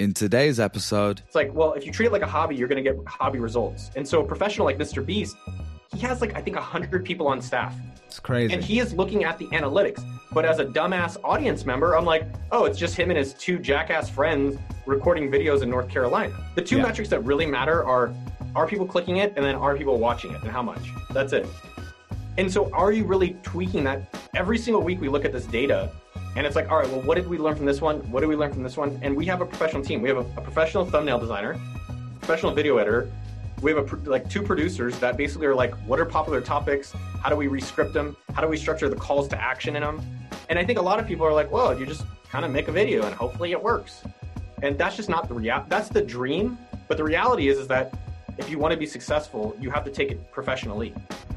In today's episode, it's like, well, if you treat it like a hobby, you're going to get hobby results. And so a professional like Mr. Beast, he has like, I think 100 people on staff. it's crazy. And he is looking at the analytics. But as a dumbass audience member, I'm like, oh, it's just him and his two jackass friends recording videos in North Carolina. The two metrics that really matter are people clicking it and then are people watching it and how much? That's it. And so are you really tweaking that? Every single week we look at this data and it's like, all right, well, what did we learn from this one? What did we learn from this one? And we have a professional team. We have a professional thumbnail designer, professional video editor. We have like two producers that basically are like, what are popular topics? How do we re-script them? How do we structure the calls to action in them? And I think a lot of people are like, well, you just kind of make a video and hopefully it works. And that's just not the reality. That's the dream. But the reality is that if you want to be successful, you have to take it professionally.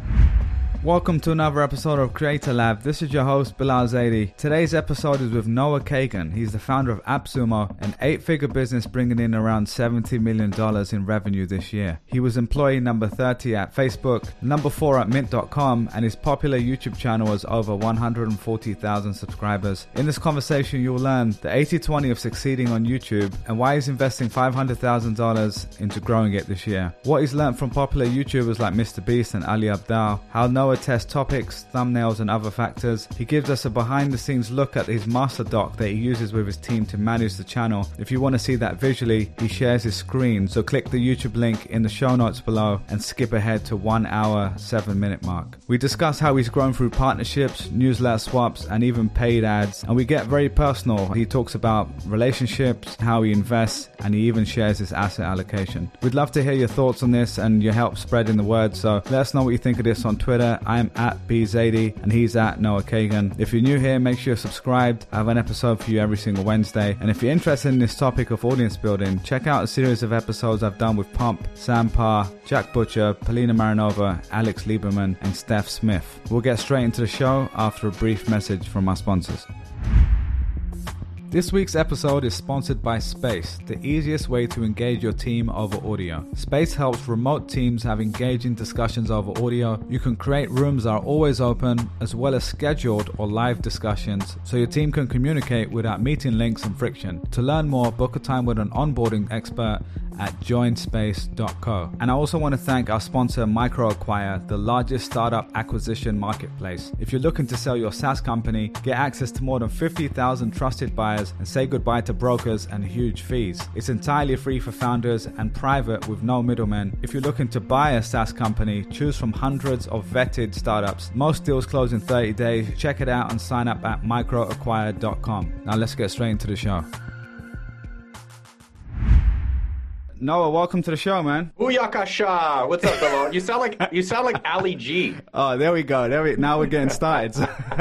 Welcome to another episode of Creator Lab. This is your host, Bilal Zaidi. Today's episode is with Noah Kagan. He's the founder of AppSumo, an 8-figure business bringing in around $70 million in revenue this year. He was employee number 30 at Facebook, number 4 at Mint.com, and his popular YouTube channel has over 140,000 subscribers. In this conversation, you'll learn the 80-20 of succeeding on YouTube and why he's investing $500,000 into growing it this year. What he's learned from popular YouTubers like Mr. Beast and Ali Abdaal, how Noah tests topics, thumbnails and other factors. He gives us a behind the scenes look at his master doc that he uses with his team to manage the channel. If you want to see that visually, he shares his screen, so click the YouTube link in the show notes below and skip ahead to 1 hour 7-minute mark. We discuss how he's grown through partnerships, newsletter swaps and even paid ads, and we get very personal. He talks about relationships, how he invests, and he even shares his asset allocation. We'd love to hear your thoughts on this and your help spreading the word, so let us know what you think of this on Twitter. I'm at BZadi and he's at Noah Kagan. If you're new here, make sure you're subscribed. I have an episode for you every single Wednesday. And if you're interested in this topic of audience building, check out a series of episodes I've done with Pump, Sam Parr, Jack Butcher, Polina Marinova, Alex Lieberman, and Steph Smith. We'll get straight into the show after a brief message from our sponsors. This week's episode is sponsored by Space, the easiest way to engage your team over audio. Space helps remote teams have engaging discussions over audio. You can create rooms that are always open, as well as scheduled or live discussions, so your team can communicate without meeting links and friction. To learn more, book a time with an onboarding expert at joinspace.co. And I also want to thank our sponsor MicroAcquire, the largest startup acquisition marketplace. If you're looking to sell your SaaS company, get access to more than 50,000 trusted buyers and say goodbye to brokers and huge fees. It's entirely free for founders and private with no middlemen. If you're looking to buy a SaaS company, choose from hundreds of vetted startups. Most deals close in 30 days. Check it out and sign up at microacquire.com. Now let's get straight into the show. Noah, welcome to the show, man. Booyakasha! What's up, Bilal? You sound like Ali G. Oh, there we go. Now we're getting started.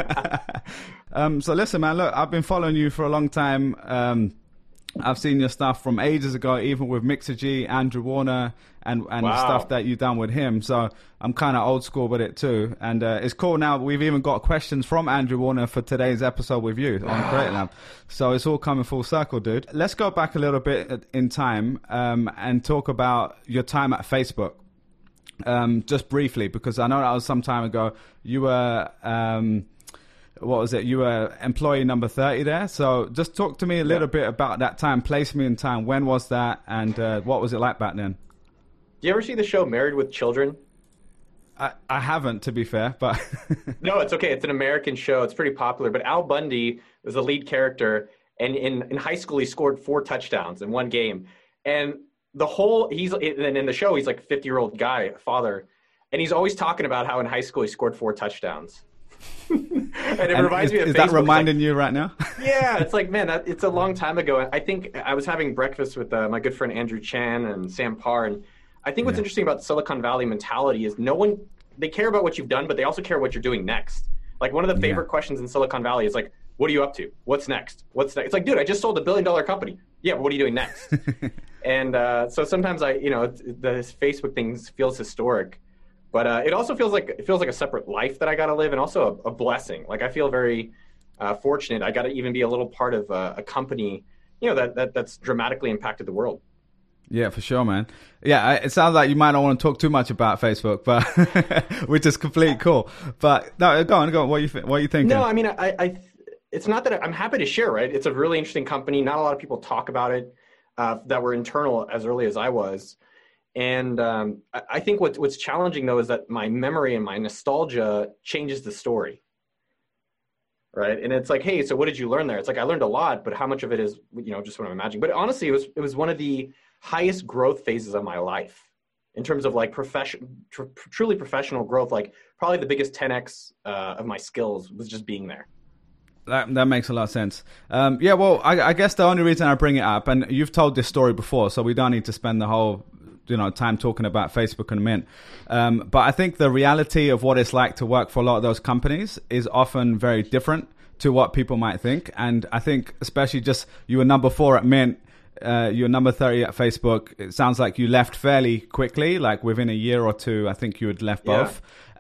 So listen, man. Look, I've been following you for a long time. I've seen your stuff from ages ago, even with Mixergy, Andrew Warner, and Wow. stuff that you've done with him. So I'm kind of old school with it too. And it's cool now. We've even got questions from Andrew Warner for today's episode with you on Creator Lab. So it's all coming full circle, dude. Let's go back a little bit in time and talk about your time at Facebook. Just briefly, because I know that was some time ago. You were... what was it? You were employee number 30 there. So just talk to me a little bit about that time. Place me in time. When was that? And what was it like back then? Do you ever see the show Married with Children? I haven't, to be fair, but... No, it's okay. It's an American show. It's pretty popular. But Al Bundy was the lead character. And in high school, he scored 4 touchdowns in one game. And in the show, he's like a 50-year-old guy, a father. And he's always talking about how in high school he scored 4 touchdowns. And it reminds me of Facebook. Is that reminding you right now? Yeah, it's like, man, it's a long time ago. I think I was having breakfast with my good friend Andrew Chan and Sam Parr, and I think what's interesting about the Silicon Valley mentality is they care about what you've done, but they also care what you're doing next. Like one of the favorite questions in Silicon Valley is like, what are you up to? What's next? It's like, dude, I just sold $1 billion company. Yeah, but what are you doing next? And so sometimes this Facebook thing feels historic. But it also feels like a separate life that I got to live, and also a blessing. Like I feel very fortunate. I got to even be a little part of a company, that's dramatically impacted the world. Yeah, for sure, man. Yeah, it sounds like you might not want to talk too much about Facebook, but which is completely cool. But no, go on. What are you thinking? No, I mean, it's not that I'm happy to share. Right, it's a really interesting company. Not a lot of people talk about it. that were internal as early as I was. And I think what's challenging though is that my memory and my nostalgia changes the story, right? And it's like, hey, so what did you learn there? It's like I learned a lot, but how much of it is just what I'm imagining? But honestly, it was one of the highest growth phases of my life in terms of like truly professional growth. Like probably the biggest 10x of my skills was just being there. That makes a lot of sense. Yeah, well, I guess the only reason I bring it up, and you've told this story before, so we don't need to spend the whole time talking about Facebook and Mint. But I think the reality of what it's like to work for a lot of those companies is often very different to what people might think. And I think especially just you were number 4 at Mint, you were number 30 at Facebook. It sounds like you left fairly quickly, like within a year or two, I think you had left both.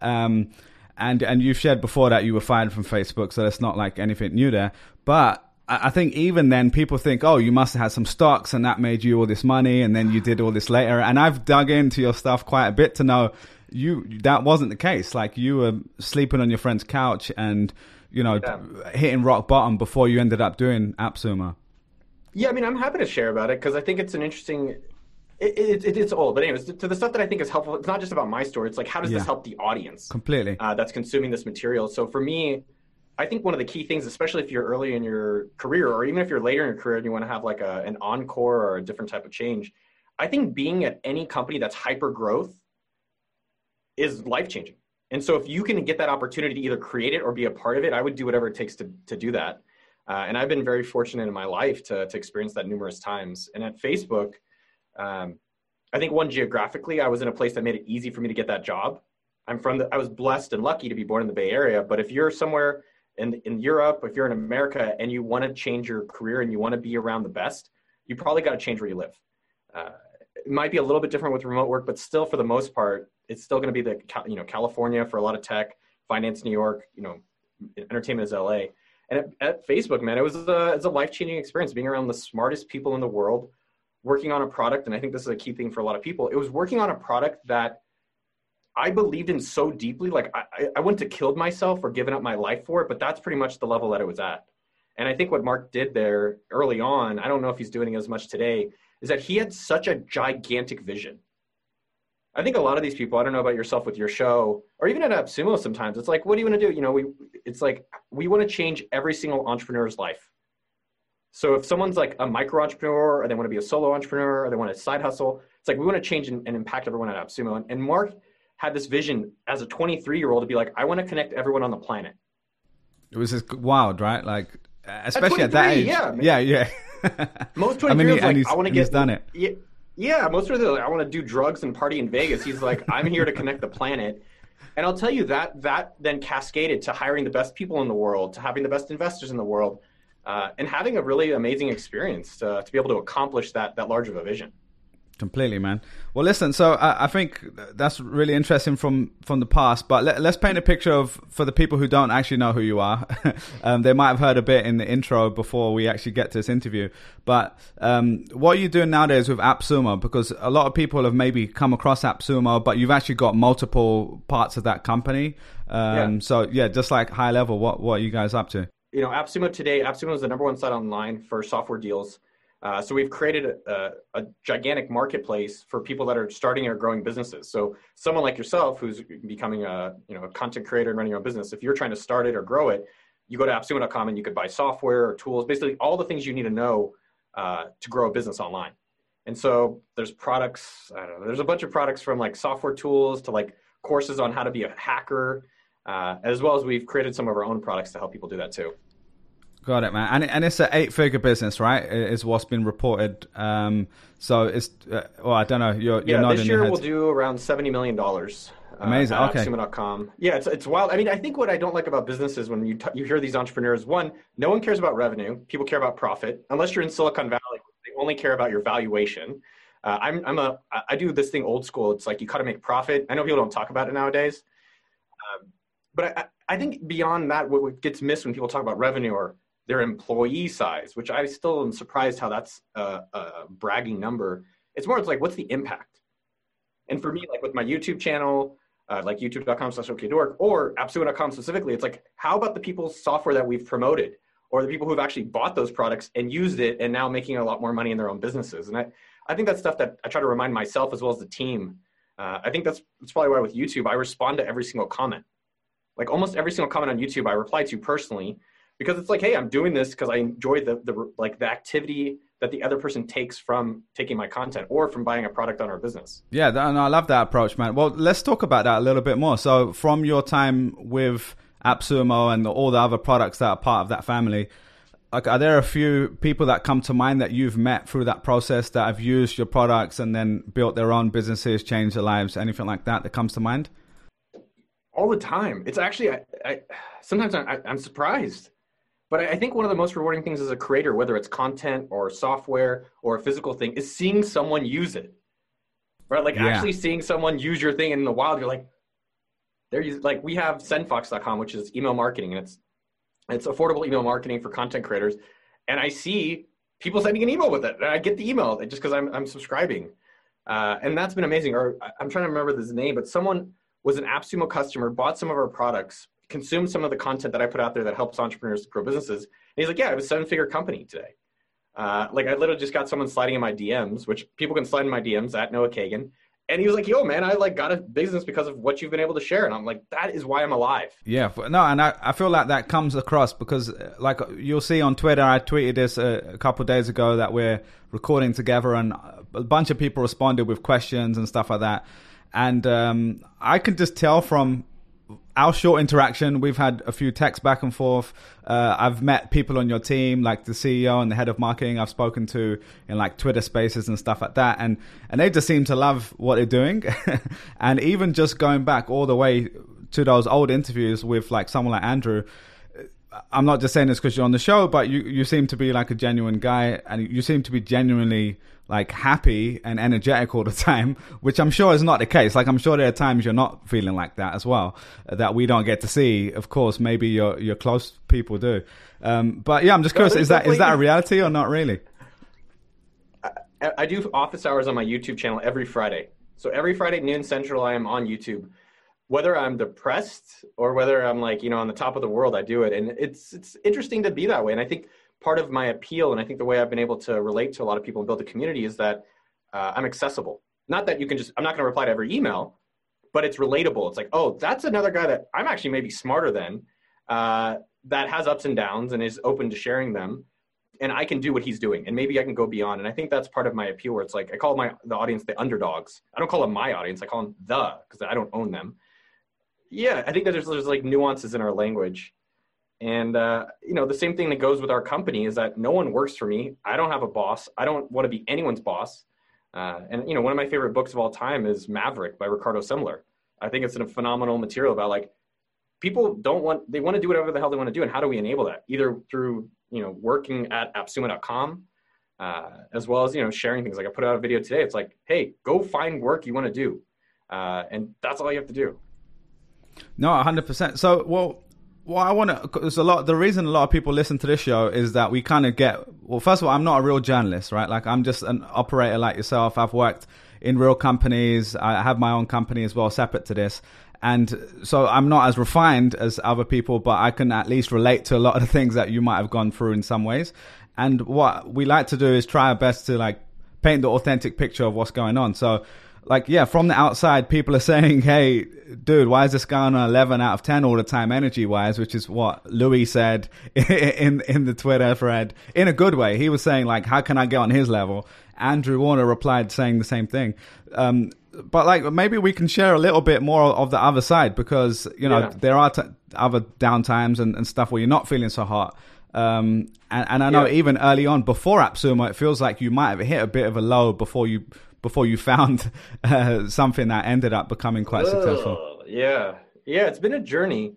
And you've shared before that you were fired from Facebook, so it's not like anything new there. But I think even then people think, oh, you must have had some stocks and that made you all this money and then you did all this later. And I've dug into your stuff quite a bit to know that wasn't the case. Like you were sleeping on your friend's couch and, hitting rock bottom before you ended up doing AppSumo. Yeah, I mean, I'm happy to share about it because I think it's an interesting... It's old, but anyways, to the stuff that I think is helpful, it's not just about my story. It's like, how does this help the audience? Completely. That's consuming this material. So for me, I think one of the key things, especially if you're early in your career, or even if you're later in your career and you want to have like an encore or a different type of change, I think being at any company that's hyper growth is life-changing. And so if you can get that opportunity to either create it or be a part of it, I would do whatever it takes to do that. And I've been very fortunate in my life to experience that numerous times. And at Facebook, I think geographically, I was in a place that made it easy for me to get that job. I was blessed and lucky to be born in the Bay Area, but if you're somewhere in Europe, if you're in America and you want to change your career and you want to be around the best, you probably got to change where you live. It might be a little bit different with remote work, but still for the most part, it's still going to be California for a lot of tech, finance, New York, entertainment is LA. And at Facebook, man, it's a life-changing experience being around the smartest people in the world, working on a product, and I think this is a key thing for a lot of people. It was working on a product that I believed in so deeply, like I wouldn't have killed myself or given up my life for it, but that's pretty much the level that it was at. And I think what Mark did there early on, I don't know if he's doing as much today, is that he had such a gigantic vision. I think a lot of these people, I don't know about yourself with your show, or even at AppSumo sometimes, it's like, what do you want to do? It's like, we want to change every single entrepreneur's life. So if someone's like a micro entrepreneur or they want to be a solo entrepreneur or they want a side hustle, it's like we want to change and impact everyone at AppSumo. And Mark had this vision as a 23-year-old to be like, I want to connect everyone on the planet. It was just wild, right? Like, especially at that age. Yeah. Most 23-year-olds I want to get... He's done it. Yeah, most of them, I want to do drugs and party in Vegas. He's like, I'm here to connect the planet. And I'll tell you that then cascaded to hiring the best people in the world, to having the best investors in the world. And having a really amazing experience to be able to accomplish that large of a vision. Completely, man. Well, listen, so I think that's really interesting from the past, but let's paint a picture for the people who don't actually know who you are. They might have heard a bit in the intro before we actually get to this interview. But what are you doing nowadays with AppSumo? Because a lot of people have maybe come across AppSumo, but you've actually got multiple parts of that company. So, just like high level, what are you guys up to? AppSumo today, AppSumo is the number one site online for software deals. So we've created a gigantic marketplace for people that are starting or growing businesses. So someone like yourself who's becoming a content creator and running your own business, if you're trying to start it or grow it, you go to appsumo.com and you could buy software or tools, basically all the things you need to know to grow a business online. And so there's products, there's a bunch of products from like software tools to like courses on how to be a hacker, as well as we've created some of our own products to help people do that too. Got it, man. And it's an 8-figure business, right? Is what's been reported. So it's, I don't know. You're nodding this year we'll do around $70 million. Amazing. Okay. Appsumo.com. Yeah, it's wild. I mean, I think what I don't like about businesses when you hear these entrepreneurs, one, no one cares about revenue. People care about profit. Unless you're in Silicon Valley, they only care about your valuation. I do this thing old school. It's like you got to make profit. I know people don't talk about it nowadays. But I think beyond that, what gets missed when people talk about revenue or their employee size, which I still am surprised how that's a bragging number. It's more, it's like, what's the impact? And for me, like with my YouTube channel, like youtube.com/okdork or appsumo.com specifically, it's like, how about the people's software that we've promoted or the people who've actually bought those products and used it and now making a lot more money in their own businesses. And I think that's stuff that I try to remind myself as well as the team. I think that's probably why with YouTube, I respond to every single comment. Like almost every single comment on YouTube, I reply to personally, because it's like, hey, I'm doing this because I enjoy the activity that the other person takes from taking my content or from buying a product on our business. Yeah, and I love that approach, man. Well, let's talk about that a little bit more. So from your time with AppSumo and all the other products that are part of that family, like, are there a few people that come to mind that you've met through that process that have used your products and then built their own businesses, changed their lives, anything like that comes to mind? All the time. It's actually, sometimes I'm surprised. But I think one of the most rewarding things as a creator, whether it's content or software or a physical thing, is seeing someone use it, right? Like actually seeing someone use your thing in the wild. You're like, like we have sendfox.com, which is email marketing, and it's affordable email marketing for content creators. And I see people sending an email with it, and I get the email just because I'm subscribing, and that's been amazing. Or I'm trying to remember this name, but someone was an AppSumo customer, bought some of our products, consume some of the content that I put out there that helps entrepreneurs grow businesses. And he's like, yeah, I have a 7-figure company today. Like I literally just got someone sliding in my DMs, which people can slide in my DMs at Noah Kagan. And he was like, yo, man, I like got a business because of what you've been able to share. And I'm like, that is why I'm alive. Yeah, no, and I feel like that comes across because like you'll see on Twitter, I tweeted this a couple of days ago that we're recording together and a bunch of people responded with questions and stuff like that. And I can just tell from our short interaction, we've had a few texts back and forth. I've met people on your team, like the CEO and the head of marketing I've spoken to in like Twitter spaces and stuff like that. And they just seem to love what they're doing. And even just going back all the way to those old interviews with like someone like Andrew, I'm not just saying this because you're on the show, but you seem to be like a genuine guy and you seem to be genuinely like happy and energetic all the time, which I'm sure is not the case. Like I'm sure there are times you're not feeling like that as well, that we don't get to see. Of course, maybe your close people do. But yeah, I'm just curious, is that a reality or not really? I do office hours on my YouTube channel every Friday. So every Friday noon Central, I am on YouTube. Whether I'm depressed or whether I'm like, on the top of the world, I do it. And it's interesting to be that way. And I think part of my appeal, and I think the way I've been able to relate to a lot of people and build a community is that I'm accessible. Not that I'm not going to reply to every email, but it's relatable. It's like, oh, that's another guy that I'm actually maybe smarter than, that has ups and downs and is open to sharing them. And I can do what he's doing. And maybe I can go beyond. And I think that's part of my appeal where it's like, I call the audience the underdogs. I don't call them my audience. I call them because I don't own them. Yeah, I think that there's like nuances in our language. And, the same thing that goes with our company is that no one works for me. I don't have a boss. I don't want to be anyone's boss. And one of my favorite books of all time is Maverick by Ricardo Semler. I think it's a phenomenal material about like people they want to do whatever the hell they want to do. And how do we enable that? Either through, working at appsumo.com, as well as, sharing things. Like I put out a video today. It's like, hey, go find work you want to do. And that's all you have to do. No, 100%. So, well, I want to, because the reason a lot of people listen to this show is that we kind of first of all, I'm not a real journalist, right? Like I'm just an operator like yourself. I've worked in real companies. I have my own company as well, separate to this. And so I'm not as refined as other people, but I can at least relate to a lot of the things that you might have gone through in some ways. And what we like to do is try our best to like paint the authentic picture of what's going on. So like, yeah, from the outside, people are saying, hey, dude, why is this guy on an 11 out of 10 all the time energy-wise, which is what Louis said in the Twitter thread, in a good way. He was saying, like, how can I get on his level? Andrew Warner replied saying the same thing. But, like, maybe we can share a little bit more of the other side because, there are other downtimes and stuff where you're not feeling so hot. And I know even early on, before AppSumo, it feels like you might have hit a bit of a low before you found something that ended up becoming quite successful. Yeah, it's been a journey.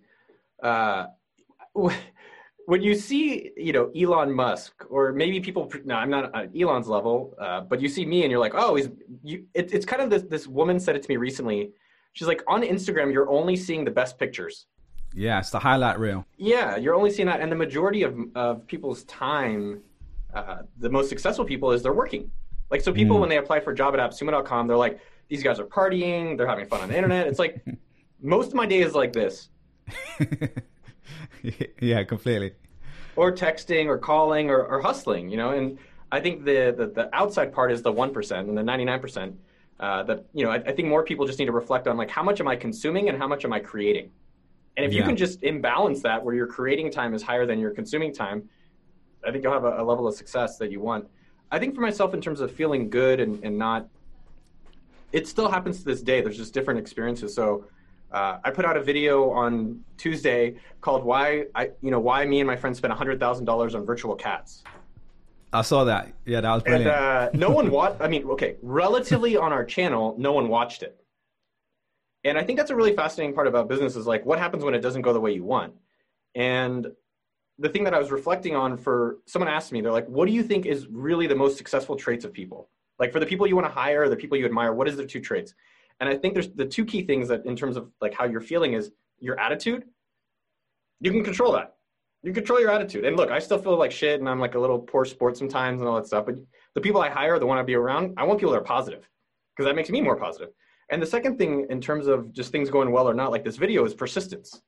When you see, Elon Musk, or maybe people, no, I'm not at Elon's level, but you see me and you're like, oh, it's kind of this woman said it to me recently. She's like, on Instagram, you're only seeing the best pictures. Yeah, it's the highlight reel. Yeah, you're only seeing that. And the majority of people's time, the most successful people is they're working. Like, so people, when they apply for a job at appsumo.com, they're like, these guys are partying, they're having fun on the internet. It's like, most of my day is like this. Yeah, completely. or texting or calling or hustling, you know. And I think the outside part is the 1% and the 99%. That, you know, I think more people just need to reflect on, like, how much am I consuming and how much am I creating? And if you can just imbalance that, where your creating time is higher than your consuming time, I think you'll have a level of success that you want. I think for myself, in terms of feeling good and not, it still happens to this day. There's just different experiences. So I put out a video on Tuesday called why me and my friends spent $100,000 on virtual cats. I saw that. Yeah, that was brilliant. And no one watched. I mean, okay, relatively on our channel, no one watched it. And I think that's a really fascinating part about business, is like, what happens when it doesn't go the way you want? And the thing that I was reflecting on, for someone asked me, they're like, what do you think is really the most successful traits of people? Like, for the people you want to hire, the people you admire, what is their 2 traits? And I think there's the 2 key things that, in terms of like how you're feeling, is your attitude. You can control that. You control your attitude. And look, I still feel like shit and I'm like a little poor sport sometimes and all that stuff. But the people I hire, the one I be around, I want people that are positive, because that makes me more positive. And the second thing, in terms of just things going well or not, like this video, is persistence.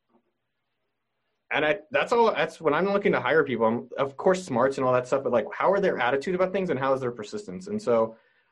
And that's when I'm looking to hire people. I'm, of course, smarts and all that stuff, but like, how are their attitude about things and how is their persistence? And so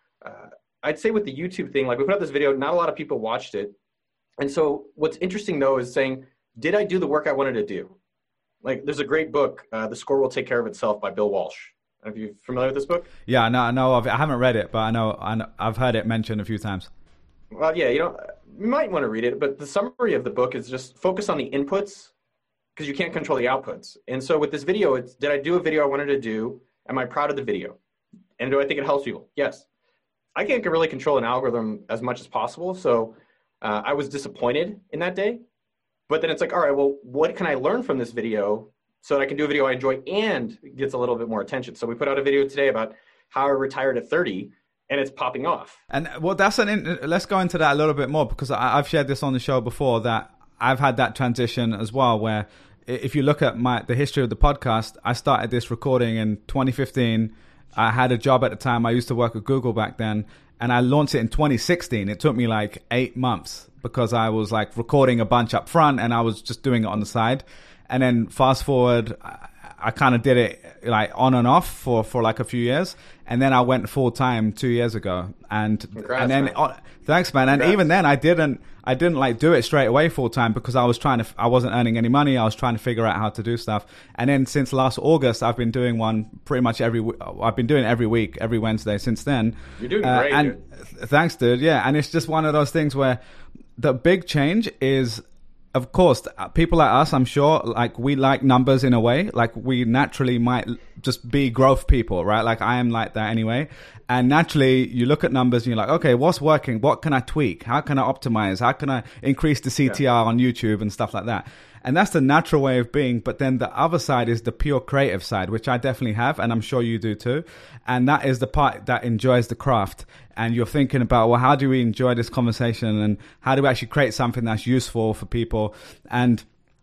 I'd say with the YouTube thing, like, we put out this video, not a lot of people watched it. And so what's interesting though is saying, did I do the work I wanted to do? Like, there's a great book, The Score Will Take Care of Itself, by Bill Walsh. Are you familiar with this book? Yeah, no, I know of it. I haven't read it, but I know I've heard it mentioned a few times. Well, yeah, you might want to read it, but the summary of the book is just focus on the inputs, because you can't control the outputs. And so with this video, it's, did I do a video I wanted to do? Am I proud of the video? And do I think it helps people? Yes. I can't really control an algorithm as much as possible. So I was disappointed in that day. But then it's like, all right, well, what can I learn from this video so that I can do a video I enjoy and gets a little bit more attention? So we put out a video today about how I retired at 30. And it's popping off. And well, let's go into that a little bit more, because I've shared this on the show before, that I've had that transition as well, where if you look at the history of the podcast, I started this recording in 2015. I had a job at the time. I used to work at Google back then, and I launched it in 2016. It took me like 8 months, because I was like recording a bunch up front and I was just doing it on the side. And then fast forward, I kind of did it like on and off for like a few years, and then I went full time 2 years ago. And Congrats, then man. Thanks, man. And even then, I didn't like do it straight away full time, because I wasn't earning any money. I was trying to figure out how to do stuff. And then since last August, I've been doing one pretty much I've been doing it every week, every Wednesday since then. You're doing great, dude. Thanks, dude. Yeah, and it's just one of those things where the big change is, of course, people like us, I'm sure, like, we like numbers in a way. Like, we naturally might just be growth people, right? Like, I am like that anyway. And naturally, you look at numbers and you're like, okay, what's working? What can I tweak? How can I optimize? How can I increase the CTR on YouTube and stuff like that? And that's the natural way of being. But then the other side is the pure creative side, which I definitely have, and I'm sure you do too. And that is the part that enjoys the craft. And you're thinking about, well, how do we enjoy this conversation, and how do we actually create something that's useful for people? And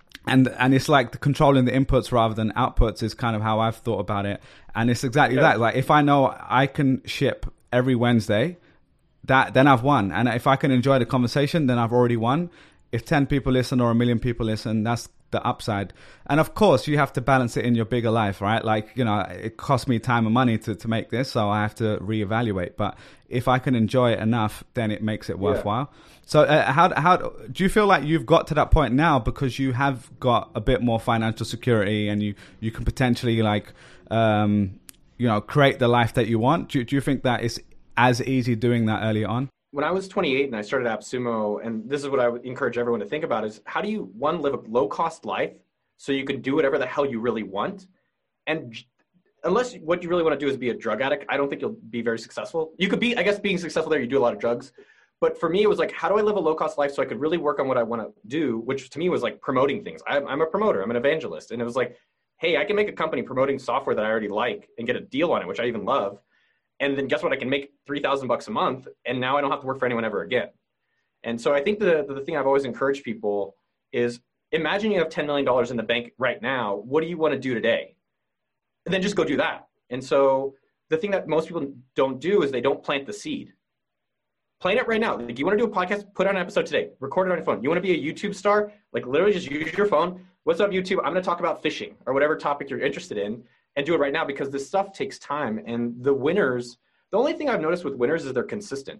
it's like the controlling the inputs rather than outputs is kind of how I've thought about it. And it's exactly that. Like, if I know I can ship every Wednesday, then I've won. And if I can enjoy the conversation, then I've already won. If 10 people listen or 1 million people listen, that's the upside. And of course, you have to balance it in your bigger life, right? Like, it costs me time and money to make this, so I have to reevaluate. But if I can enjoy it enough, then it makes it worthwhile. So how do you feel like you've got to that point now, because you have got a bit more financial security, and you can potentially like, create the life that you want? Do you think that it's as easy doing that early on? When I was 28 and I started AppSumo, and this is what I would encourage everyone to think about, is how do you, one, live a low-cost life so you can do whatever the hell you really want? And unless what you really want to do is be a drug addict, I don't think you'll be very successful. You could be, I guess, being successful there, you do a lot of drugs. But for me, it was like, how do I live a low-cost life so I could really work on what I want to do, which to me was like promoting things. I'm a promoter. I'm an evangelist. And it was like, hey, I can make a company promoting software that I already like and get a deal on it, which I even love. And then guess what? I can make $3,000 a month, and now I don't have to work for anyone ever again. And so I think the thing I've always encouraged people is, imagine you have $10 million in the bank right now. What do you want to do today? And then just go do that. And so the thing that most people don't do is they don't plant the seed. Plant it right now. Like, you want to do a podcast? Put out an episode today. Record it on your phone. You want to be a YouTube star? Like, literally just use your phone, what's up, YouTube? I'm going to talk about fishing or whatever topic you're interested in, and do it right now, because this stuff takes time. And the winners, the only thing I've noticed with winners is they're consistent.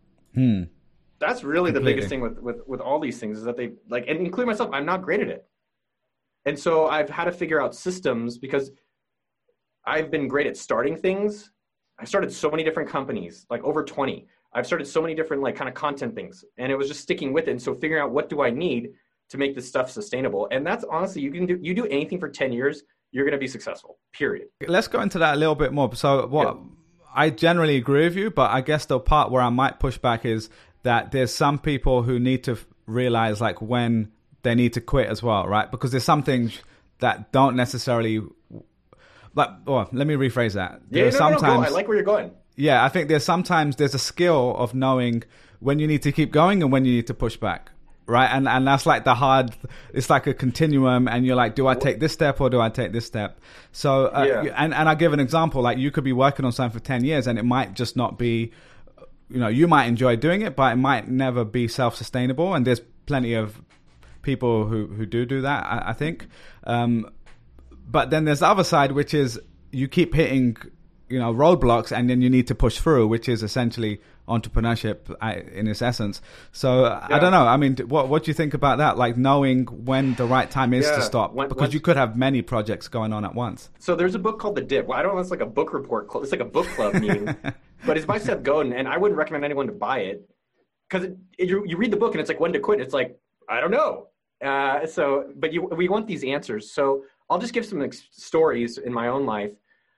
That's really the biggest thing with all these things, is that they like, and including myself, I'm not great at it. And so I've had to figure out systems, because I've been great at starting things. I started so many different companies, like over 20. I've started so many different like kind of content things, and it was just sticking with it. And so figuring out what do I need to make this stuff sustainable. And that's honestly, you do anything for 10 years, you're going to be successful, period. Let's go into that a little bit more. So I generally agree with you, but I guess the part where I might push back is that there's some people who need to realize like when they need to quit as well, right? Because there's some things that don't necessarily, let me rephrase that. Yeah, no, I like where you're going. Yeah, I think there's a skill of knowing when you need to keep going and when you need to push back, right? And that's like it's like a continuum, and you're like, do I take this step or do I take this step? So, and I'll give an example. Like, you could be working on something for 10 years and it might just not be, you might enjoy doing it, but it might never be self-sustainable. And there's plenty of people who do that, I think. But then there's the other side, which is you keep hitting roadblocks, and then you need to push through, which is essentially entrepreneurship in its essence. So I don't know. I mean, what do you think about that? Like, knowing when the right time is to stop, because you could have many projects going on at once. So there's a book called The Dip. Well, I don't know. It's like a book report. It's like a book club meeting, but it's by Seth Godin, and I wouldn't recommend anyone to buy it, because you read the book and it's like, when to quit. It's like, I don't know. But we want these answers. So I'll just give some stories in my own life.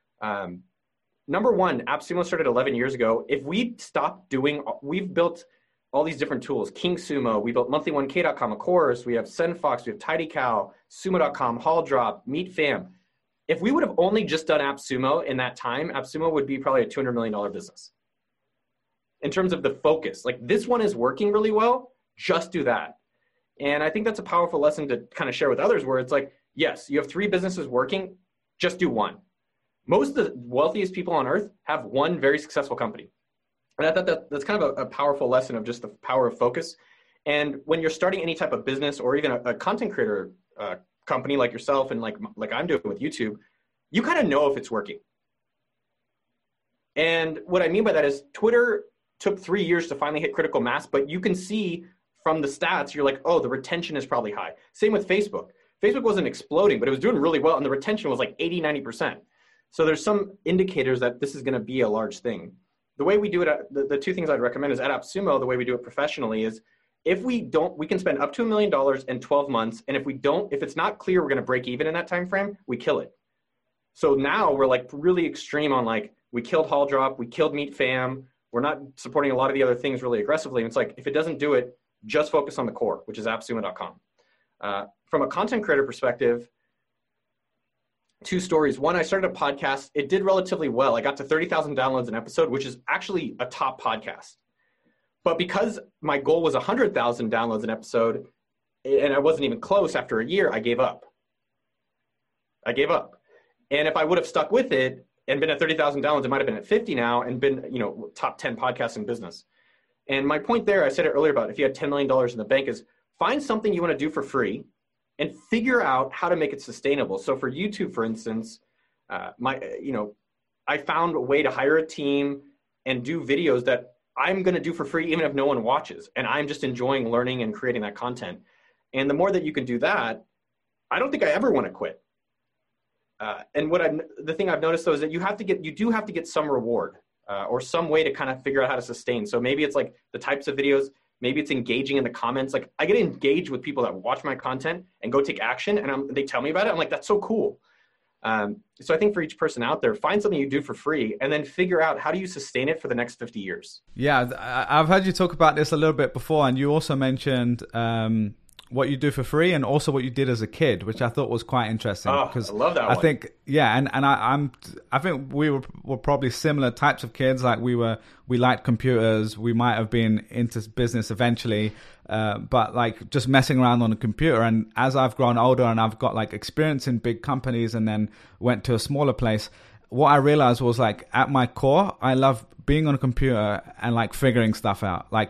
Number one, AppSumo started 11 years ago. If we stopped we've built all these different tools. King Sumo, we built monthly1k.com, of course. We have SendFox, we have TidyCow, Sumo.com, HallDrop, MeetFam. If we would have only just done AppSumo in that time, AppSumo would be probably a $200 million business. In terms of the focus, like, this one is working really well, just do that. And I think that's a powerful lesson to kind of share with others, where it's like, yes, you have 3 businesses working, just do one. Most of the wealthiest people on earth have one very successful company. And I thought that's kind of a powerful lesson of just the power of focus. And when you're starting any type of business, or even a content creator company like yourself, and like I'm doing with YouTube, you kind of know if it's working. And what I mean by that is, Twitter took 3 years to finally hit critical mass, but you can see from the stats, you're like, oh, the retention is probably high. Same with Facebook. Facebook wasn't exploding, but it was doing really well, and the retention was like 80, 90%. So there's some indicators that this is going to be a large thing. The way we do it, the 2 things I'd recommend is, at AppSumo, the way we do it professionally is, if we can spend up to $1 million in 12 months. And if it's not clear we're going to break even in that time frame, we kill it. So now we're like really extreme on, like, we killed HallDrop, we killed MeetFam. We're not supporting a lot of the other things really aggressively. And it's like, if it doesn't do it, just focus on the core, which is appsumo.com. From a content creator perspective, 2 stories. One, I started a podcast. It did relatively well. I got to 30,000 downloads an episode, which is actually a top podcast. But because my goal was 100,000 downloads an episode, and I wasn't even close after a year, I gave up. And if I would have stuck with it and been at 30,000 downloads, it might have been at 50 now, and been, top 10 podcasts in business. And my point there, I said it earlier about, if you had $10 million in the bank, is find something you want to do for free and figure out how to make it sustainable. So for YouTube, for instance, I found a way to hire a team and do videos that I'm going to do for free, even if no one watches. And I'm just enjoying learning and creating that content. And the more that you can do that, I don't think I ever want to quit. And the thing I've noticed, though, is that you do have to get some reward or some way to kind of figure out how to sustain. So maybe it's like the types of videos. Maybe it's engaging in the comments. Like, I get engaged with people that watch my content and go take action, and they tell me about it. I'm like, that's so cool. So I think for each person out there, find something you do for free, and then figure out, how do you sustain it for the next 50 years? Yeah, I've heard you talk about this a little bit before, and you also mentioned what you do for free, and also what you did as a kid, which I thought was quite interesting. Oh, I love that one. I think, I think we were probably similar types of kids. Like, we liked computers. We might have been into business eventually, but like just messing around on a computer. And as I've grown older and I've got like experience in big companies and then went to a smaller place, what I realized was, like, at my core, I love being on a computer and like figuring stuff out. Like,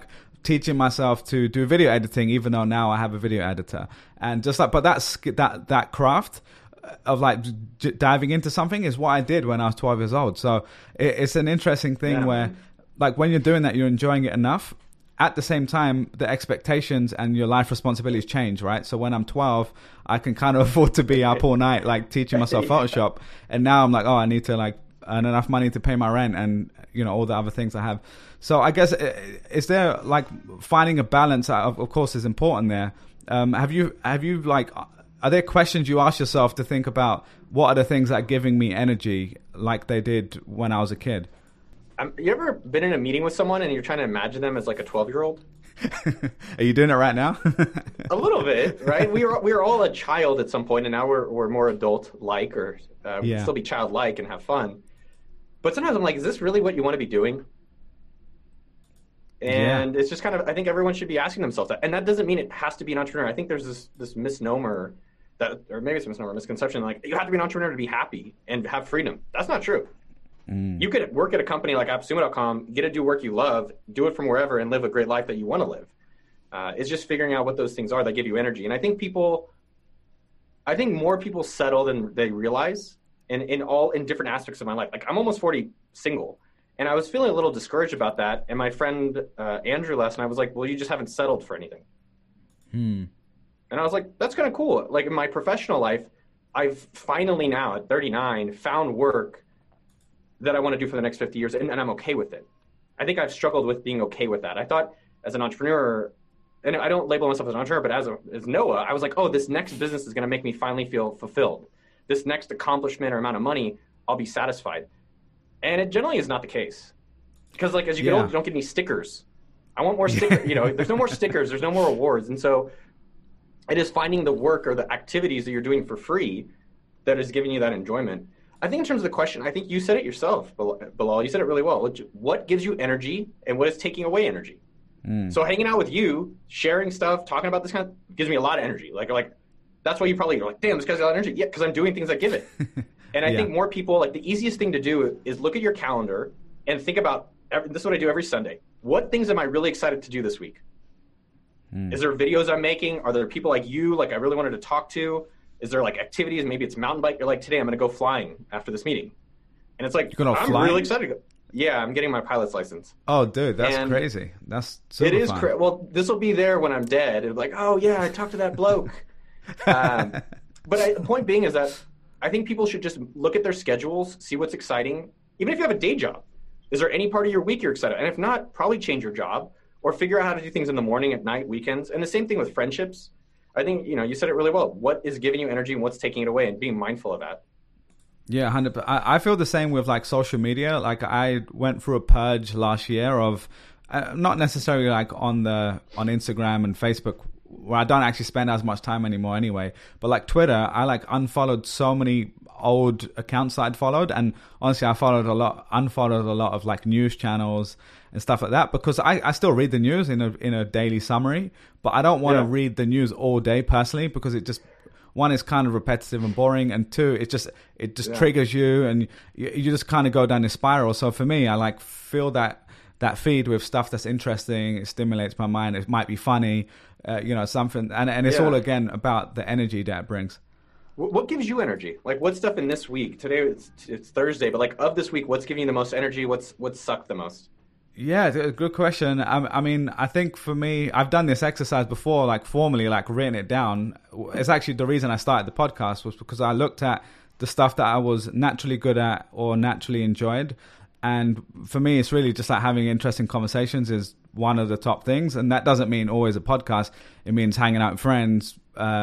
teaching myself to do video editing, even though now I have a video editor. And just like, but that craft of like diving into something is what I did when I was 12 years old. So it's an interesting thing where like when you're doing that, you're enjoying it enough. At the same time, the expectations and your life responsibilities change, right? So when I'm 12, I can kind of afford to be up all night, like teaching myself Photoshop. And now I'm like, oh, I need to like earn enough money to pay my rent and, you know, all the other things I have. So I guess, is there like finding a balance, of course, is important there. Have you like, are there questions you ask yourself to think about what are the things that are giving me energy like they did when I was a kid? You ever been in a meeting with someone and you're trying to imagine them as like a 12-year-old? Are you doing it right now? A little bit, right? We were all a child at some point, and now we're more adult-like, or we can still be childlike and have fun. But sometimes I'm like, is this really what you want to be doing? And it's just kind of, I think everyone should be asking themselves that. And that doesn't mean it has to be an entrepreneur. I think there's this misnomer, or maybe it's a misnomer, misconception, like you have to be an entrepreneur to be happy and have freedom. That's not true. You could work at a company like AppSumo.com, get to do work you love, do it from wherever, and live a great life that you want to live. It's just figuring out what those things are that give you energy. And I think more people settle than they realize in different aspects of my life. Like I'm almost 40 single, and I was feeling a little discouraged about that. And my friend Andrew last night was like, well, you just haven't settled for anything. And I was like, that's kind of cool. Like in my professional life, I've finally now at 39 found work that I want to do for the next 50 years, and I'm okay with it. I think I've struggled with being okay with that. I thought as an entrepreneur, and I don't label myself as an entrepreneur, but as Noah, I was like, oh, this next business is going to make me finally feel fulfilled. This next accomplishment or amount of money, I'll be satisfied. And it generally is not the case. Because like as you get older, you don't get any stickers. I want more stickers. You know, there's no more stickers. There's no more rewards. And so it is finding the work or the activities that you're doing for free that is giving you that enjoyment. I think in terms of the question, I think you said it yourself, Bilal. You said it really well. What gives you energy and what is taking away energy? So hanging out with you, sharing stuff, talking about this kind of gives me a lot of energy. Like that's why you're like, damn, this guy's got a lot of energy. Yeah, because I'm doing things that give it. And I think more people, like the easiest thing to do is look at your calendar and think about, this is what I do every Sunday. What things am I really excited to do this week? Is there videos I'm making? Are there people like you, like I really wanted to talk to? Is there like activities? Maybe it's mountain bike. You're like, today I'm going to go flying after this meeting. And it's like, I'm really excited to go. Yeah, I'm getting my pilot's license. Oh, dude, that's crazy. That's super fun. Well, this will be there when I'm dead. It's like, oh, yeah, I talked to that bloke. But the point being is that I think people should just look at their schedules, see what's exciting. Even if you have a day job, is there any part of your week you're excited? And if not, probably change your job or figure out how to do things in the morning, at night, weekends. And the same thing with friendships. I think, you said it really well. What is giving you energy and what's taking it away, and being mindful of that. Yeah, 100%. I feel the same with like social media. Like I went through a purge last year of not necessarily like on Instagram and Facebook, where I don't actually spend as much time anymore anyway. But like Twitter, I like unfollowed so many old accounts that I'd followed, and honestly, I unfollowed a lot of like news channels and stuff like that, because I still read the news in a daily summary, but I don't want to read the news all day personally, because it just, one is kind of repetitive and boring, and two, it just triggers you, and you just kind of go down this spiral. So for me, I like fill that feed with stuff that's interesting. It stimulates my mind. It might be funny, something, and it's all again about the energy that it brings. What gives you energy? Like, what stuff in this week? Today it's Thursday, but like of this week, what's giving you the most energy? What's sucked the most? Yeah, good question. I mean, I think for me, I've done this exercise before, like formally, like written it down. It's actually the reason I started the podcast was because I looked at the stuff that I was naturally good at or naturally enjoyed. And for me, it's really just like having interesting conversations is one of the top things. And that doesn't mean always a podcast. It means hanging out with friends.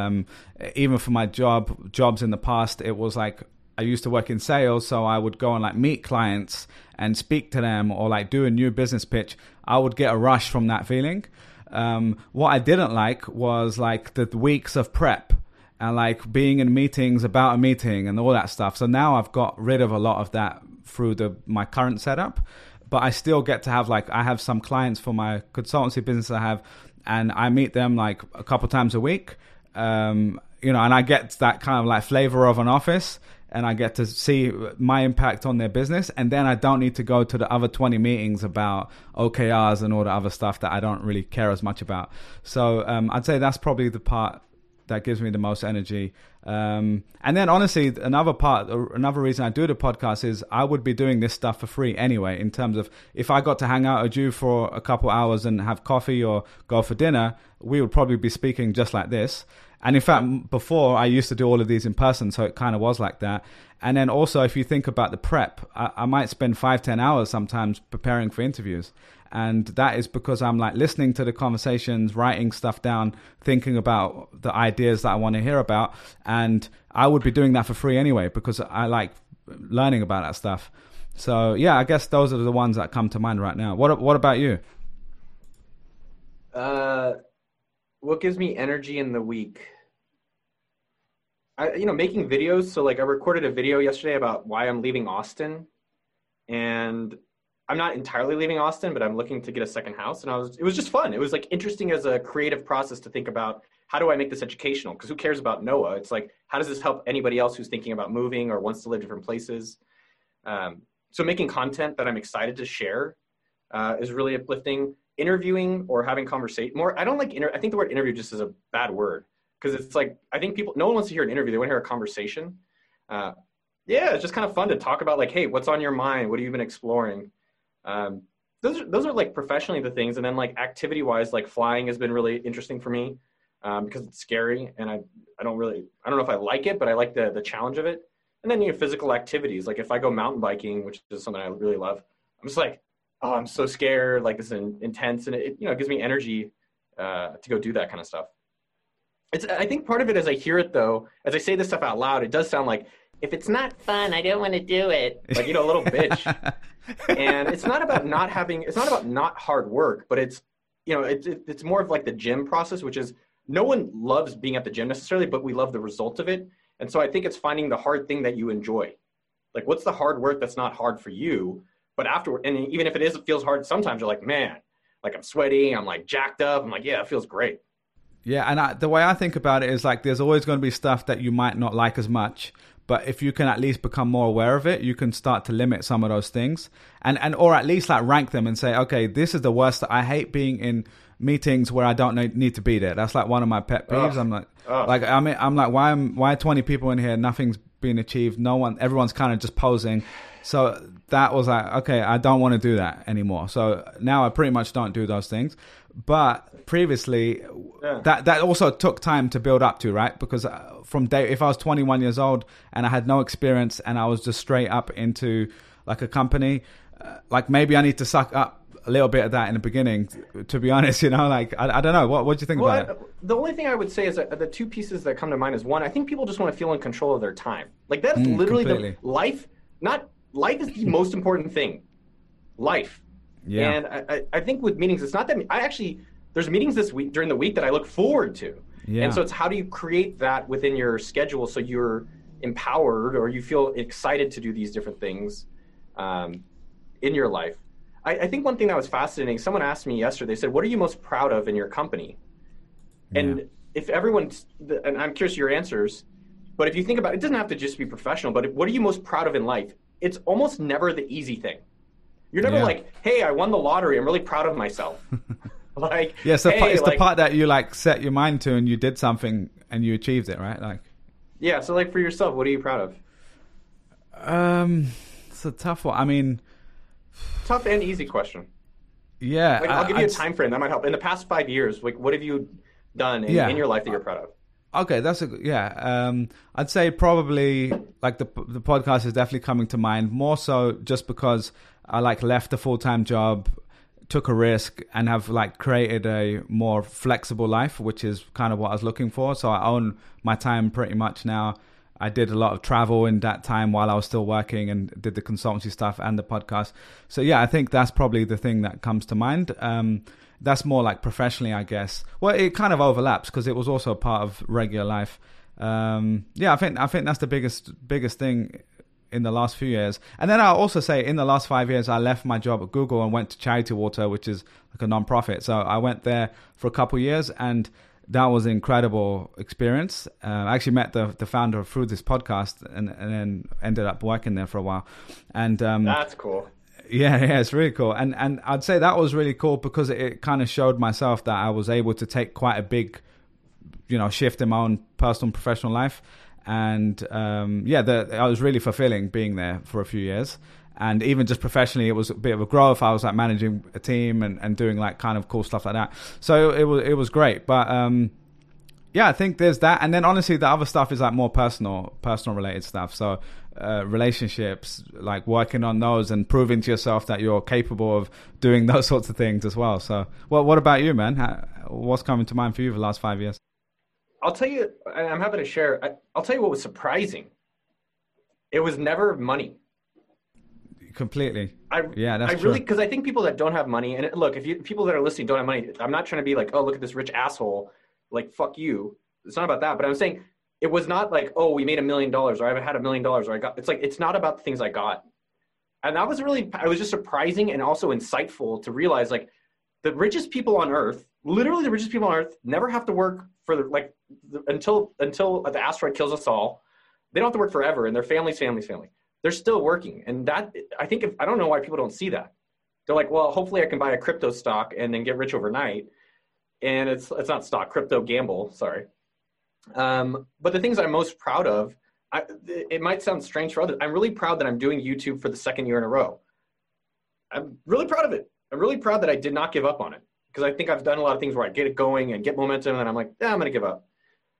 Even for my jobs in the past, it was like, I used to work in sales, so I would go and like meet clients and speak to them, or like do a new business pitch. I would get a rush from that feeling. What I didn't like was like the weeks of prep and like being in meetings about a meeting and all that stuff. So now I've got rid of a lot of that through my current setup, but I still get to have I have some clients for my consultancy business I have, and I meet them like a couple times a week. you know, and I get that kind of like flavor of an office, and I get to see my impact on their business. And then I don't need to go to the other 20 meetings about OKRs and all the other stuff that I don't really care as much about. So I'd say that's probably the part that gives me the most energy. And then honestly, another reason I do the podcast is I would be doing this stuff for free anyway, in terms of if I got to hang out with you for a couple hours and have coffee or go for dinner, we would probably be speaking just like this. And in fact, before I used to do all of these in person, so it kind of was like that. And then also, if you think about the prep, I might spend 5-10 hours sometimes preparing for interviews. And that is because I'm like listening to the conversations, writing stuff down, thinking about the ideas that I want to hear about. And I would be doing that for free anyway, because I like learning about that stuff. So yeah, I guess those are the ones that come to mind right now. What about you? What gives me energy in the week? Making videos. So like I recorded a video yesterday about why I'm leaving Austin, and I'm not entirely leaving Austin, but I'm looking to get a second house. And it was just fun. It was like interesting as a creative process to think about, how do I make this educational? Because who cares about Noah? It's like, how does this help anybody else who's thinking about moving or wants to live different places? So making content that I'm excited to share is really uplifting. Interviewing or having conversation more. I don't like I think the word interview just is a bad word, because it's like, I think no one wants to hear an interview. They want to hear a conversation. It's just kind of fun to talk about, like, hey, what's on your mind? What have you been exploring? Those are like professionally the things. And then like activity wise, like flying has been really interesting for me because it's scary. And I don't know if I like it, but I like the challenge of it. And then, physical activities. Like if I go mountain biking, which is something I really love, I'm just like, oh, I'm so scared, like this is intense. And it gives me energy to go do that kind of stuff. I think part of it, as I hear it though, as I say this stuff out loud, it does sound like, if it's not fun, I don't want to do it. Like, a little bitch. And it's not about not hard work, but it's more of like the gym process, which is, no one loves being at the gym necessarily, but we love the result of it. And so I think it's finding the hard thing that you enjoy. Like, what's the hard work that's not hard for you? But afterward, and even if it feels hard, sometimes you're like, man, like I'm sweating, I'm like jacked up. I'm like, yeah, it feels great. Yeah, and the way I think about it is like, there's always going to be stuff that you might not like as much, but if you can at least become more aware of it, you can start to limit some of those things, and or at least like rank them and say, okay, this is the worst. I hate being in meetings where I don't need to be there. That's like one of my pet peeves. I'm like, why are 20 people in here? Nothing's being achieved. Everyone's kind of just posing. So that was like, okay, I don't want to do that anymore. So now I pretty much don't do those things. But previously, that also took time to build up to, right? Because if I was 21 years old and I had no experience and I was just straight up into like a company, like maybe I need to suck up a little bit of that in the beginning, to be honest, like, I don't know. What do you think about it? The only thing I would say is that the two pieces that come to mind is, one, I think people just want to feel in control of their time. Like that's literally completely. Life is the most important thing. Life. Yeah. And I think with meetings, it's not that there's meetings this week during the week that I look forward to. Yeah. And so it's, how do you create that within your schedule so you're empowered or you feel excited to do these different things in your life? I think one thing that was fascinating, someone asked me yesterday, they said, what are you most proud of in your company? Yeah. And and I'm curious your answers, but if you think about it, it doesn't have to just be professional, but what are you most proud of in life? It's almost never the easy thing. You're never like, hey, I won the lottery, I'm really proud of myself. Like, yes, it's the part that you like set your mind to and you did something and you achieved it, right? Like, yeah. So like for yourself, what are you proud of? It's a tough one. I mean, tough and easy question. Yeah. Like, I'll give you a time frame that might help. In the past 5 years, like what have you done in your life that you're proud of? Okay, I'd say probably like the podcast is definitely coming to mind, more so just because I like left a full-time job, took a risk, and have like created a more flexible life, which is kind of what I was looking for. So I own my time pretty much now. I did a lot of travel in that time while I was still working and did the consultancy stuff and the podcast. So yeah, I think that's probably the thing that comes to mind. That's more like professionally, I guess. Well, it kind of overlaps because it was also a part of regular life. I think that's the biggest thing in the last few years. And then I'll also say in the last 5 years, I left my job at Google and went to Charity Water, which is like a non-profit. So I went there for a couple of years, and that was an incredible experience. I actually met the founder through this podcast and then ended up working there for a while. And that's cool. Yeah, it's really cool. And I'd say that was really cool because it kind of showed myself that I was able to take quite a big, shift in my own personal and professional life. And I was really fulfilling being there for a few years. And even just professionally, it was a bit of a growth. I was like managing a team and doing like kind of cool stuff like that. So it was great. But I think there's that. And then honestly, the other stuff is like more personal related stuff. So relationships, like working on those and proving to yourself that you're capable of doing those sorts of things as well. So what about you, man? What's coming to mind for you for the last 5 years? I'll tell you, I'm happy to share. I'll tell you what was surprising. It was never money. Completely. That's true. Because I think people that don't have money, and look, people that are listening don't have money, I'm not trying to be like, oh, look at this rich asshole, like, fuck you. It's not about that. But I'm saying it was not like, oh, we made $1 million, or I had $1 million, or I got. It's like, it's not about the things I got. And that was it was just surprising and also insightful to realize, like, the richest people on earth, literally the richest people on earth, never have to work for until the asteroid kills us all. They don't have to work forever, and their family's family. They're still working. And that, I think, I don't know why people don't see that. They're like, well, hopefully I can buy a crypto stock and then get rich overnight. And it's not stock, crypto gamble, sorry. But the things I'm most proud of, it might sound strange for others. I'm really proud that I'm doing YouTube for the second year in a row. I'm really proud of it. I'm really proud that I did not give up on it, because I think I've done a lot of things where I get it going and get momentum, and I'm like, I'm going to give up.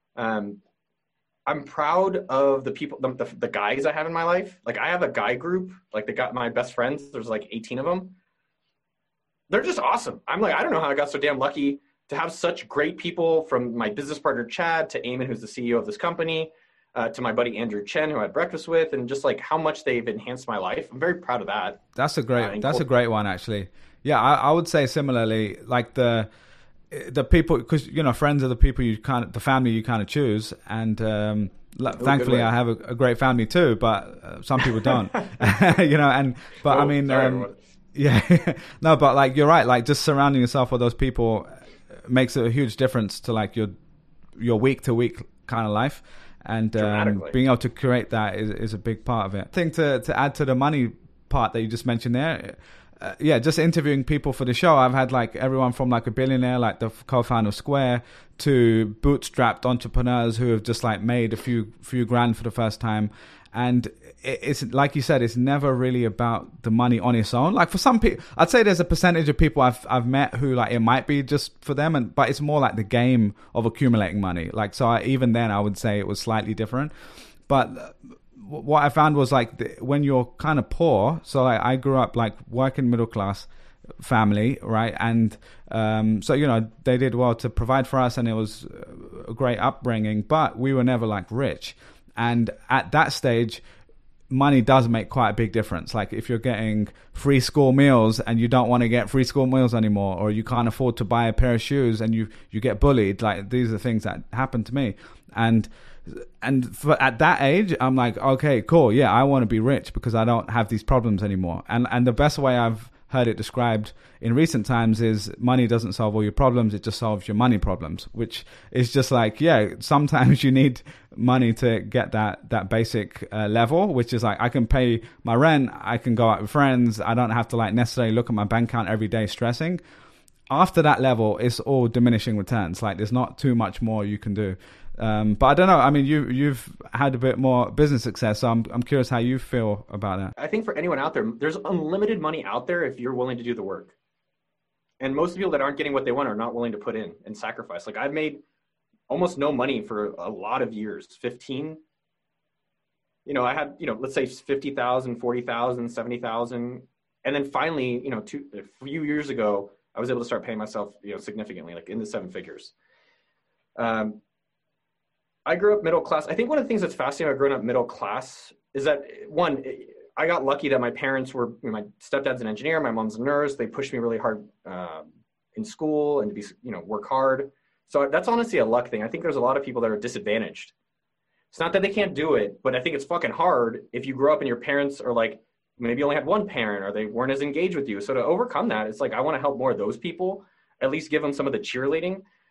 I'm proud of the people, the guys I have in my life. Like, I have a guy group, like my best friends. There's like 18 of them. They're just awesome. I'm like, I don't know how I got so damn lucky to have such great people, from my business partner, Chad, to Eamon, who's the CEO of this company, to my buddy, Andrew Chen, who I had breakfast with, and just like how much they've enhanced my life. I'm very proud of that. That's a great one, actually. Yeah, I would say similarly, like the people, because friends are the people the family you kind of choose, and thankfully I have a great family too, but some people don't. I mean, no, but like you're right, like just surrounding yourself with those people makes a huge difference to like your week to week kind of life, and being able to create that is a big part of it. I think to add to the money part that you just mentioned there. Just interviewing people for the show. I've had like everyone from like a billionaire, like the co-founder of Square, to bootstrapped entrepreneurs who have just like made a few grand for the first time. And it's like you said, it's never really about the money on its own. Like for some people, I'd say there's a percentage of people I've met who like it might be just for them, but it's more like the game of accumulating money. Like even then, I would say it was slightly different, but. What I found was like when you're kind of poor, so like I grew up like working middle class family, right? And so they did well to provide for us, and it was a great upbringing, but we were never like rich. And at that stage, money does make quite a big difference. Like if you're getting free school meals and you don't want to get free school meals anymore, or you can't afford to buy a pair of shoes and you get bullied, like these are things that happened to me. And at that age, I'm like, okay, cool. Yeah, I want to be rich because I don't have these problems anymore. And the best way I've heard it described in recent times is money doesn't solve all your problems. It just solves your money problems, which is just like, yeah, sometimes you need money to get that basic level, which is like, I can pay my rent. I can go out with friends. I don't have to like necessarily look at my bank account every day stressing. After that level, it's all diminishing returns. Like there's not too much more you can do. But I don't know. I mean, you've had a bit more business success, so I'm curious how you feel about that. I think for anyone out there, there's unlimited money out there if you're willing to do the work. And most people that aren't getting what they want are not willing to put in and sacrifice. Like I've made almost no money for a lot of years, 15. I had, let's say 50,000, 40,000, 70,000. And then finally, a few years ago, I was able to start paying myself, significantly, like in the seven figures. I grew up middle class. I think one of the things that's fascinating about growing up middle class is that, one, I got lucky that my parents were, my stepdad's an engineer, my mom's a nurse. They pushed me really hard in school and to be, work hard. So that's honestly a luck thing. I think there's a lot of people that are disadvantaged. It's not that they can't do it, but I think it's fucking hard if you grow up and your parents are like, maybe you only had one parent or they weren't as engaged with you. So to overcome that, it's like, I want to help more of those people, at least give them some of the cheerleading.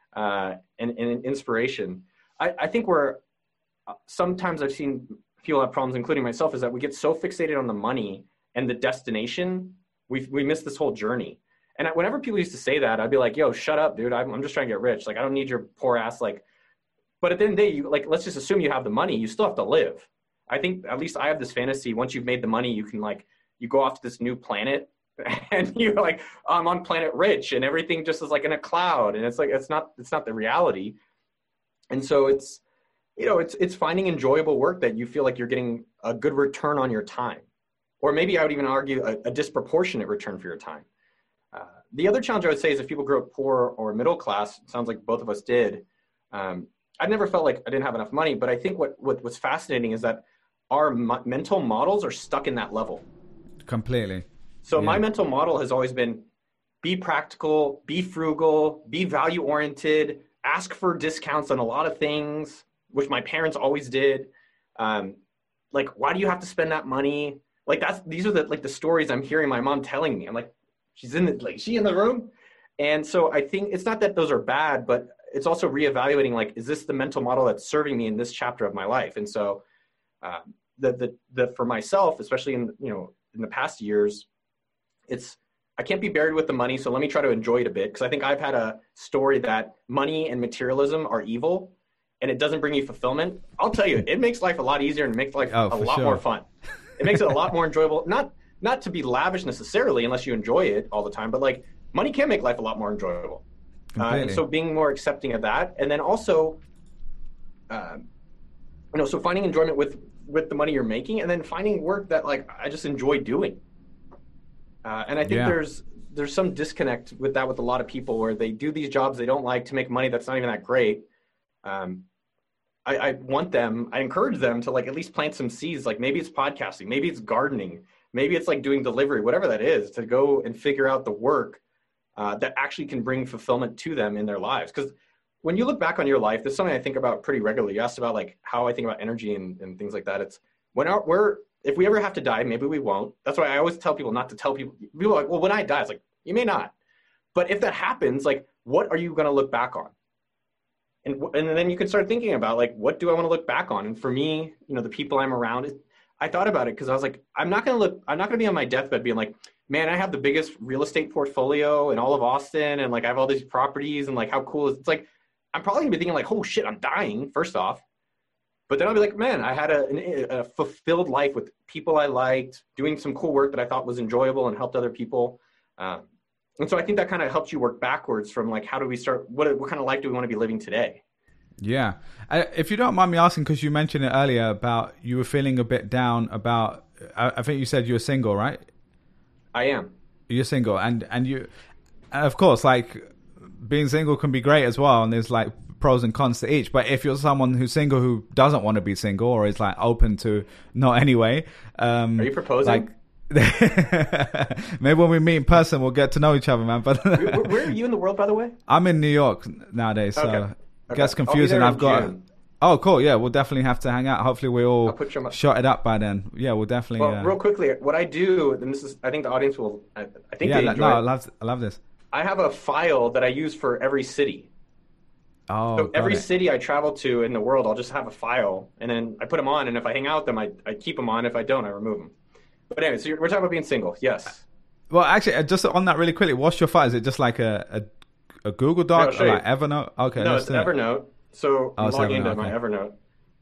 and inspiration. I think where sometimes I've seen people have problems, including myself, is that we get so fixated on the money and the destination, we miss this whole journey. And whenever people used to say that, I'd be like, yo, shut up, dude. I'm just trying to get rich. Like, I don't need your poor ass. Like, but at the end of the day, you, like, let's just assume you have the money. You still have to live. I think, at least I have this fantasy. Once you've made the money, you can, like, you go off to this new planet and you're like, I'm on planet rich and everything just is like in a cloud. And it's like, it's not the reality. And so it's, you know, it's finding enjoyable work that you feel like you're getting a good return on your time. Or maybe I would even argue a disproportionate return for your time. The other challenge I would say is if people grew up poor or middle class, it sounds like both of us did. I never felt like I didn't have enough money, but I think what's fascinating is that our mental models are stuck in that level. Completely. So my mental model has always been be practical, be frugal, be value oriented, ask for discounts on a lot of things, which my parents always did. Like, why do you have to spend that money? Like these are the stories I'm hearing my mom telling me. I'm like, she's in the room. And so I think it's not that those are bad, but it's also reevaluating, like, is this the mental model that's serving me in this chapter of my life? And so for myself, especially in the past years, I can't be buried with the money. So let me try to enjoy it a bit. Cause I think I've had a story that money and materialism are evil and it doesn't bring you fulfillment. I'll tell you, it makes life a lot easier and makes life a lot more fun. It makes it a lot more enjoyable. Not to be lavish necessarily, unless you enjoy it all the time, but like money can make life a lot more enjoyable. And so being more accepting of that. And then also, so finding enjoyment with the money you're making, and then finding work that like I just enjoy doing. And I think there's some disconnect with that with a lot of people where they do these jobs they don't like to make money that's not even that great. I encourage them to like at least plant some seeds. Like maybe it's podcasting, maybe it's gardening, maybe it's like doing delivery, whatever that is, to go and figure out the work that actually can bring fulfillment to them in their lives. Because when you look back on your life, this is something I think about pretty regularly. You asked about like how I think about energy and things like that. It's if we ever have to die, maybe we won't. That's why I always tell people not to tell people. People are like, well, when I die, it's like, you may not. But if that happens, like, what are you going to look back on? And then you can start thinking about, like, what do I want to look back on? And for me, the people I'm around, I thought about it because I was like, I'm not going to be on my deathbed being like, man, I have the biggest real estate portfolio in all of Austin. And like, I have all these properties and like, how cool is it? It's like, I'm probably gonna be thinking like, oh shit, I'm dying first off. But then I'll be like, man, I had a fulfilled life with people I liked, doing some cool work that I thought was enjoyable and helped other people. And so I think that kind of helps you work backwards from like, how do we start? What kind of life do we want to be living today? Yeah. If you don't mind me asking, because you mentioned it earlier about you were feeling a bit down about, I think you said you were single, right? I am. You're single. And you, of course, like being single can be great as well. And there's like pros and cons to each. But if you're someone who's single who doesn't want to be single or is like open to not anyway. Are you proposing? Maybe when we meet in person, we'll get to know each other, man. But where are you in the world, by the way? I'm in New York nowadays, so okay. It gets confusing. I've got. June. Oh, cool. Yeah, we'll definitely have to hang out. Hopefully, we all shot it up by then. Yeah, we'll definitely. Well, real quickly, what I do, and this is, I think the audience will. I think they enjoy it. I love this. I have a file that I use for every city. Oh, so every city I travel to in the world, I'll just have a file, and then I put them on. And if I hang out with them, I keep them on. If I don't, I remove them. But anyway, so we're talking about being single. Yes. Well, actually, just on that really quickly, what's your file? Is it just like a Google Doc or like Evernote? Okay. No, it's Evernote. So I'm logging into my Evernote.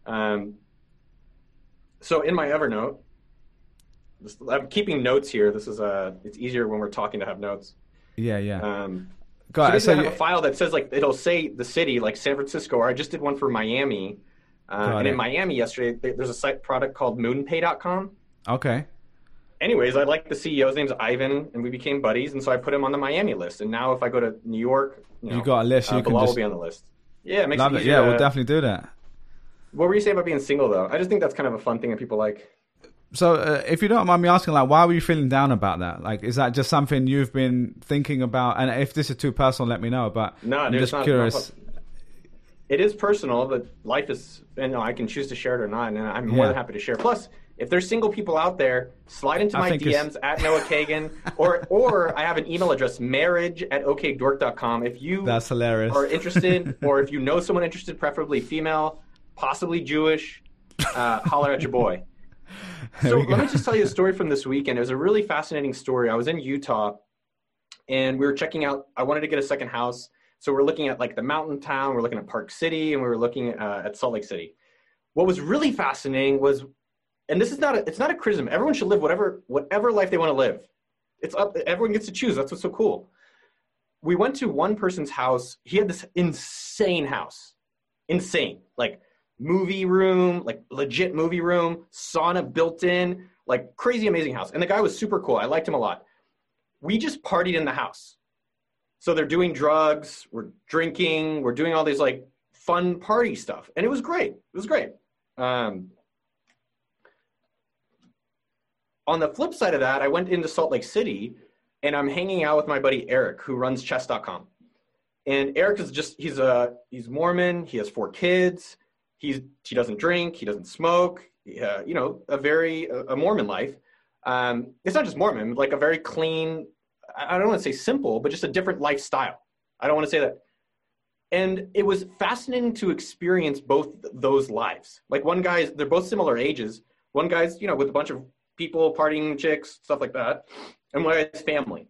So in my Evernote, I'm keeping notes here. This is it's easier when we're talking to have notes. Yeah. So I have a file that says like it'll say the city like San Francisco, or I just did one for Miami. In Miami yesterday, there's a site product called moonpay.com. Okay. Anyways, I like the CEO. His name's Ivan, and we became buddies, and so I put him on the Miami list. And now if I go to New York, you got a list. You can Bilal will be on the list. Yeah, it makes it easier. Yeah, we'll definitely do that. What were you saying about being single, though? I just think that's kind of a fun thing that people like. So if you don't mind me asking, like, why were you feeling down about that? Like, is that just something you've been thinking about? And if this is too personal, let me know. But no, I'm just curious. It is personal, but life is, I can choose to share it or not. And I'm more than happy to share. Plus, If there's single people out there, slide into my DMs at Noah Kagan, or I have an email address, marriage@okdork.com. If you That's hilarious. are interested, or if you know someone interested, preferably female, possibly Jewish, holler at your boy. So let me just tell you a story from this weekend. It was a really fascinating story. I was in Utah, and we were checking out, I wanted to get a second house. So we're looking at like the mountain town, we're looking at Park City, and we were looking at Salt Lake City. What was really fascinating was, and this is it's not a criticism. Everyone should live whatever life they want to live. It's up. Everyone gets to choose. That's what's so cool. We went to one person's house. He had this insane house, insane, like movie room, like legit movie room, sauna built in, like crazy amazing house. And the guy was super cool. I liked him a lot. We just partied in the house. So they're doing drugs, we're drinking, we're doing all these like fun party stuff, and it was great. It was great. On the flip side of that, I went into Salt Lake City, and I'm hanging out with my buddy Eric, who runs chess.com. And Eric is he's Mormon. He has 4 kids. He doesn't drink. He doesn't smoke. A Mormon life. It's not just Mormon, like a very clean, I don't want to say simple, but just a different lifestyle. I don't want to say that. And it was fascinating to experience both those lives. Like they're both similar ages. One guy's, with a bunch of people, partying, chicks, stuff like that. And one guy's family.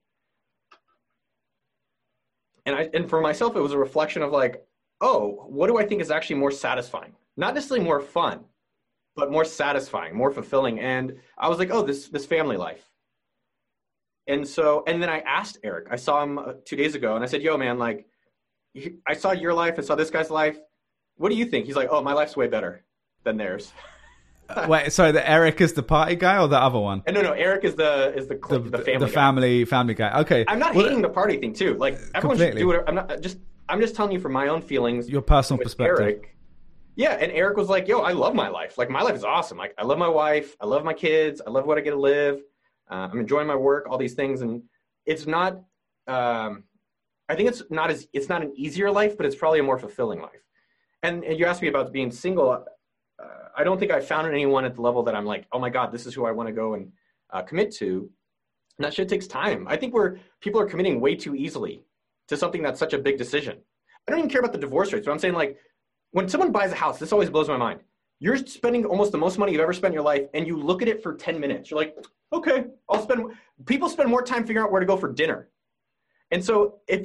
And for myself, it was a reflection of like, oh, what do I think is actually more satisfying? Not necessarily more fun, but more satisfying, more fulfilling. And I was like, oh, this family life. And then I asked Eric, I saw him 2 days ago, and I said, yo, man, like, I saw your life, I saw this guy's life. What do you think? He's like, oh, my life's way better than theirs. Wait, sorry, the Eric is the party guy or the other one? No, Eric is the family guy. Okay. I'm not hating the party thing too. Like everyone should do whatever. I'm just telling you from my own feelings. Your personal perspective. Eric. Yeah, and Eric was like, yo, I love my life. Like my life is awesome. Like I love my wife, I love my kids, I love what I get to live. I'm enjoying my work, all these things, and it's not I think it's not an easier life, but it's probably a more fulfilling life. And you asked me about being single. I don't think I found anyone at the level that I'm like, oh my God, this is who I want to go and commit to. And that shit takes time. I think people are committing way too easily to something that's such a big decision. I don't even care about the divorce rates, but I'm saying like, when someone buys a house, this always blows my mind. You're spending almost the most money you've ever spent in your life, and you look at it for 10 minutes. You're like, okay, people spend more time figuring out where to go for dinner. And so if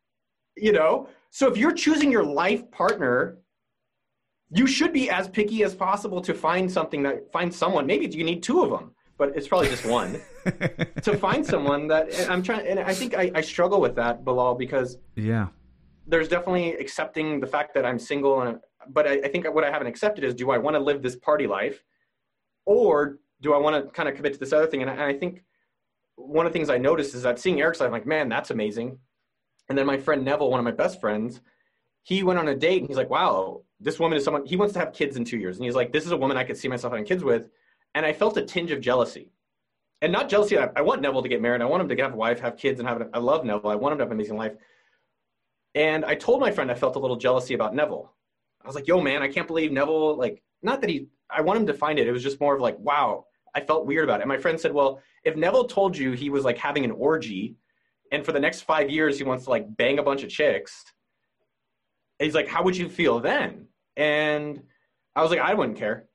if you're choosing your life partner, you should be as picky as possible to find someone. Maybe you need 2 of them, but it's probably just one to find someone that I'm trying. And I think I struggle with that, Bilal, because there's definitely accepting the fact that I'm single. But I think what I haven't accepted is, do I want to live this party life, or do I want to kind of commit to this other thing? And I think one of the things I noticed is that seeing Eric's life, I'm like, man, that's amazing. And then my friend Neville, one of my best friends, he went on a date and he's like, wow, this woman is someone, he wants to have kids in 2 years. And he's like, this is a woman I could see myself having kids with. And I felt a tinge of jealousy. And not jealousy. I want Neville to get married. I want him to have a wife, have kids, and I love Neville. I want him to have an amazing life. And I told my friend I felt a little jealousy about Neville. I was like, yo, man, I can't believe Neville, like, not that I want him to find it. It was just more of like, wow, I felt weird about it. And my friend said, well, if Neville told you he was like having an orgy and for the next 5 years he wants to like bang a bunch of chicks, he's like, how would you feel then? And I was like, I wouldn't care.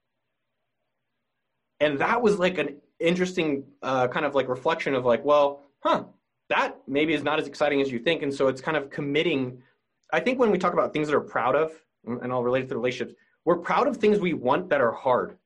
And that was like an interesting kind of like reflection of like, well, that maybe is not as exciting as you think. And so it's kind of committing. I think when we talk about things that are proud of, and I'll relate it to relationships, we're proud of things we want that are hard.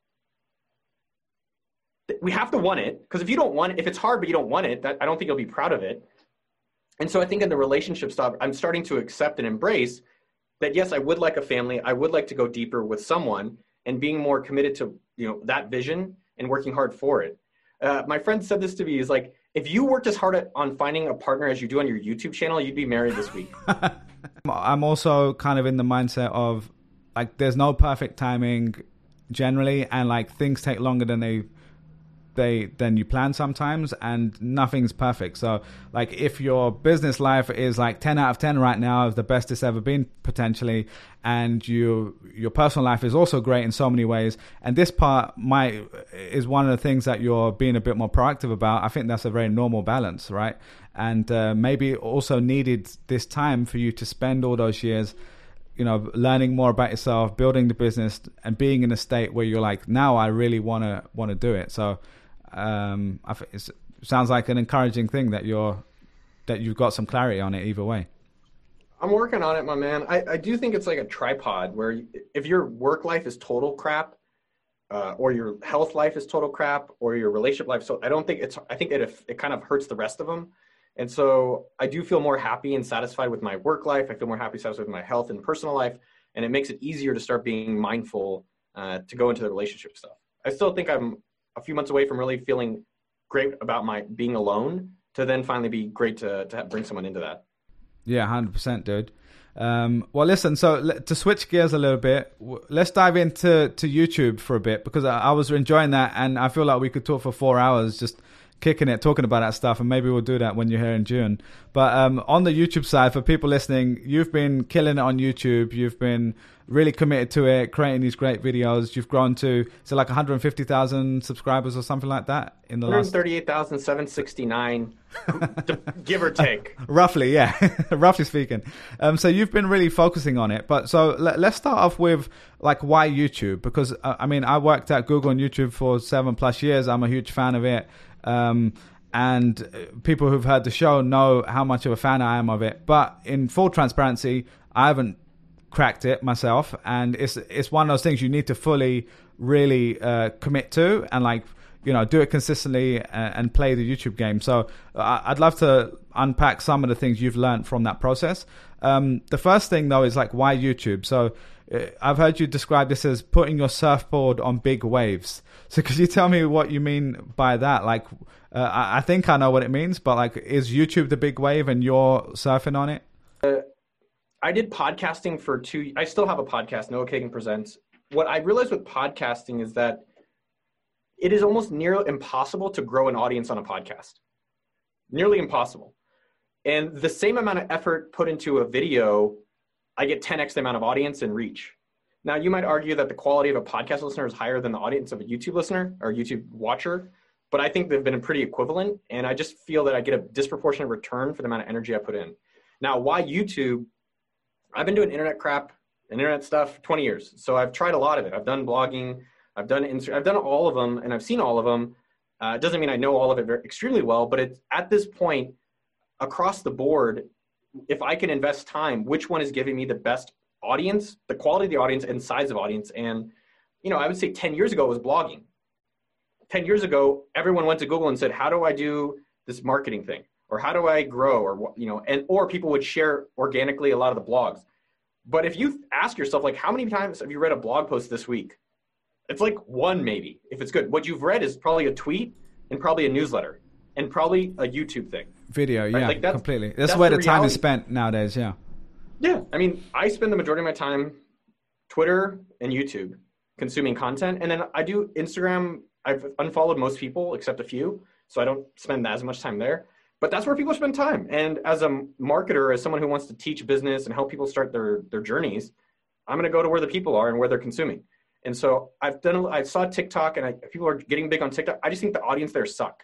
We have to want it, because if you don't want it, if it's hard but you don't want it, I don't think you'll be proud of it. And so I think in the relationship stuff, I'm starting to accept and embrace that, yes, I would like a family. I would like to go deeper with someone, and being more committed to that vision and working hard for it. My friend said this to me, is like, if you worked as hard on finding a partner as you do on your YouTube channel, you'd be married this week. I'm also kind of in the mindset of like, there's no perfect timing generally, and like things take longer than they than you plan sometimes, and nothing's perfect. So like if your business life is like 10 out of 10 right now, the best it's ever been potentially, and your personal life is also great in so many ways, and this part is one of the things that you're being a bit more proactive about, I think that's a very normal balance, right? And maybe also needed this time for you to spend all those years, you know, learning more about yourself, building the business, and being in a state where you're like, now I really want to do it. So I think it sounds like an encouraging thing that you've got some clarity on it either way. I'm working on it, my man. I do think it's like a tripod where if your work life is total crap, or your health life is total crap, or your relationship life, so I think that it kind of hurts the rest of them. And so I do feel more happy and satisfied with my work life. I feel more happy and satisfied with my health and personal life. And it makes it easier to start being mindful to go into the relationship stuff. I still think I'm a few months away from really feeling great about my being alone, to then finally be great to bring someone into that. Yeah, 100%, dude. Well, listen, so to switch gears a little bit, let's dive into YouTube for a bit, because I was enjoying that, and I feel like we could talk for 4 hours just kicking it, talking about that stuff, and maybe we'll do that when you're here in June. But on the YouTube side, for people listening, you've been killing it on YouTube. You've been really committed to it, creating these great videos. You've grown to, so like 150,000 subscribers or something like that in the last... 138,769, give or take. Roughly, yeah. Roughly speaking. So you've been really focusing on it. But so let's start off with like, why YouTube? Because I mean, I worked at Google and YouTube for 7+ years. I'm a huge fan of it. And people who've heard the show know how much of a fan I am of it. But in full transparency, I haven't cracked it myself, and it's one of those things you need to fully really commit to, and like, you know, do it consistently and play the YouTube game. So I'd love to unpack some of the things you've learned from that process. The first thing though is like, why YouTube? So I've heard you describe this as putting your surfboard on big waves. So could you tell me what you mean by that? Like, I think I know what it means, but like, is YouTube the big wave and you're surfing on it? I did podcasting for I still have a podcast, Noah Kagan Presents. What I realized with podcasting is that it is almost nearly impossible to grow an audience on a podcast. Nearly impossible. And the same amount of effort put into a video, I get 10x the amount of audience and reach. Now, you might argue that the quality of a podcast listener is higher than the audience of a YouTube listener or YouTube watcher, but I think they've been pretty equivalent. And I just feel that I get a disproportionate return for the amount of energy I put in. Now, why YouTube? I've been doing internet stuff 20 years. So I've tried a lot of it. I've done blogging, I've done Instagram, I've done all of them, and I've seen all of them. It doesn't mean I know all of it extremely well, but it's at this point, across the board, if I can invest time, which one is giving me the best audience, the quality of the audience and size of audience? And, you know, I would say 10 years ago it was blogging. 10 years ago, everyone went to Google and said, how do I do this marketing thing? Or how do I grow? Or, you know, or people would share organically a lot of the blogs. But if you ask yourself, like, how many times have you read a blog post this week? It's like one, maybe, if it's good. What you've read is probably a tweet and probably a newsletter and probably a YouTube thing. Video, right? Yeah, like completely. That's where the time is spent nowadays, yeah. Yeah, I mean, I spend the majority of my time Twitter and YouTube consuming content. And then I do Instagram. I've unfollowed most people except a few, so I don't spend as much time there. But that's where people spend time. And as a marketer, as someone who wants to teach business and help people start their journeys, I'm going to go to where the people are and where they're consuming. And so I saw TikTok, and people are getting big on TikTok. I just think the audience there suck.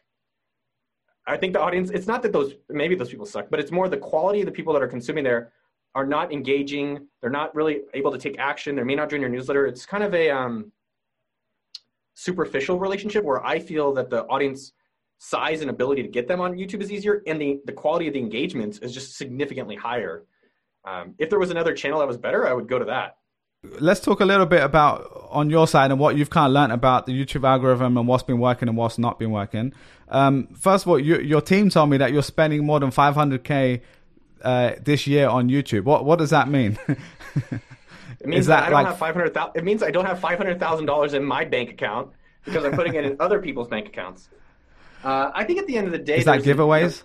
I think the audience, it's not that maybe those people suck, but it's more the quality of the people that are consuming there are not engaging. They're not really able to take action. They may not join your newsletter. It's kind of a superficial relationship where I feel that the audience size and ability to get them on YouTube is easier, and the quality of the engagements is just significantly higher. If there was another channel that was better, I would go to that. Let's talk a little bit about on your side and what you've kind of learned about the YouTube algorithm and what's been working and what's not been working. First of all, your team told me that you're spending more than $500K this year on YouTube. What does that mean? It means that I don't have $500,000. It means I don't have $500,000 in my bank account because I'm putting it in other people's bank accounts. I think at the end of the day, is that giveaways?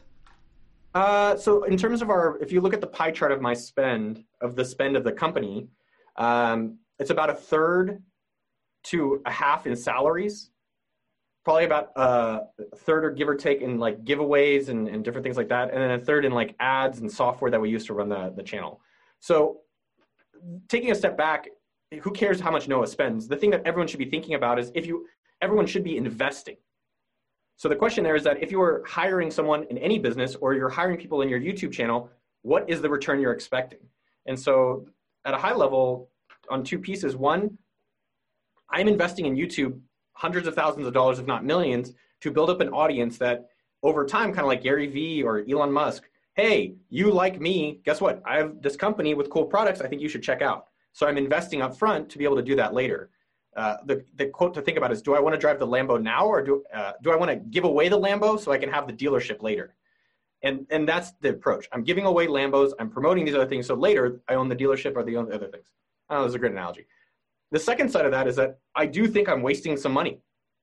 So in terms of if you look at the pie chart of my spend of the company, it's about 1/3 to 1/2 in salaries, probably about a third, or give or take, in like giveaways and different things like that, and then a third in like ads and software that we use to run the channel. So taking a step back, who cares how much Noah spends? The thing that everyone should be thinking about is everyone should be investing. So the question there is that if you are hiring someone in any business, or you're hiring people in your YouTube channel, what is the return you're expecting? And so at a high level, on two pieces, one, I'm investing in YouTube hundreds of thousands of dollars, if not millions, to build up an audience that over time, kind of like Gary Vee or Elon Musk, hey, you like me, guess what? I have this company with cool products I think you should check out. So I'm investing up front to be able to do that later. The quote to think about is, do I want to drive the Lambo now, or do I want to give away the Lambo so I can have the dealership later? And that's the approach. I'm giving away Lambos. I'm promoting these other things. So later I own the dealership or the other things. Oh, that's a great analogy. The second side of that is that I do think I'm wasting some money.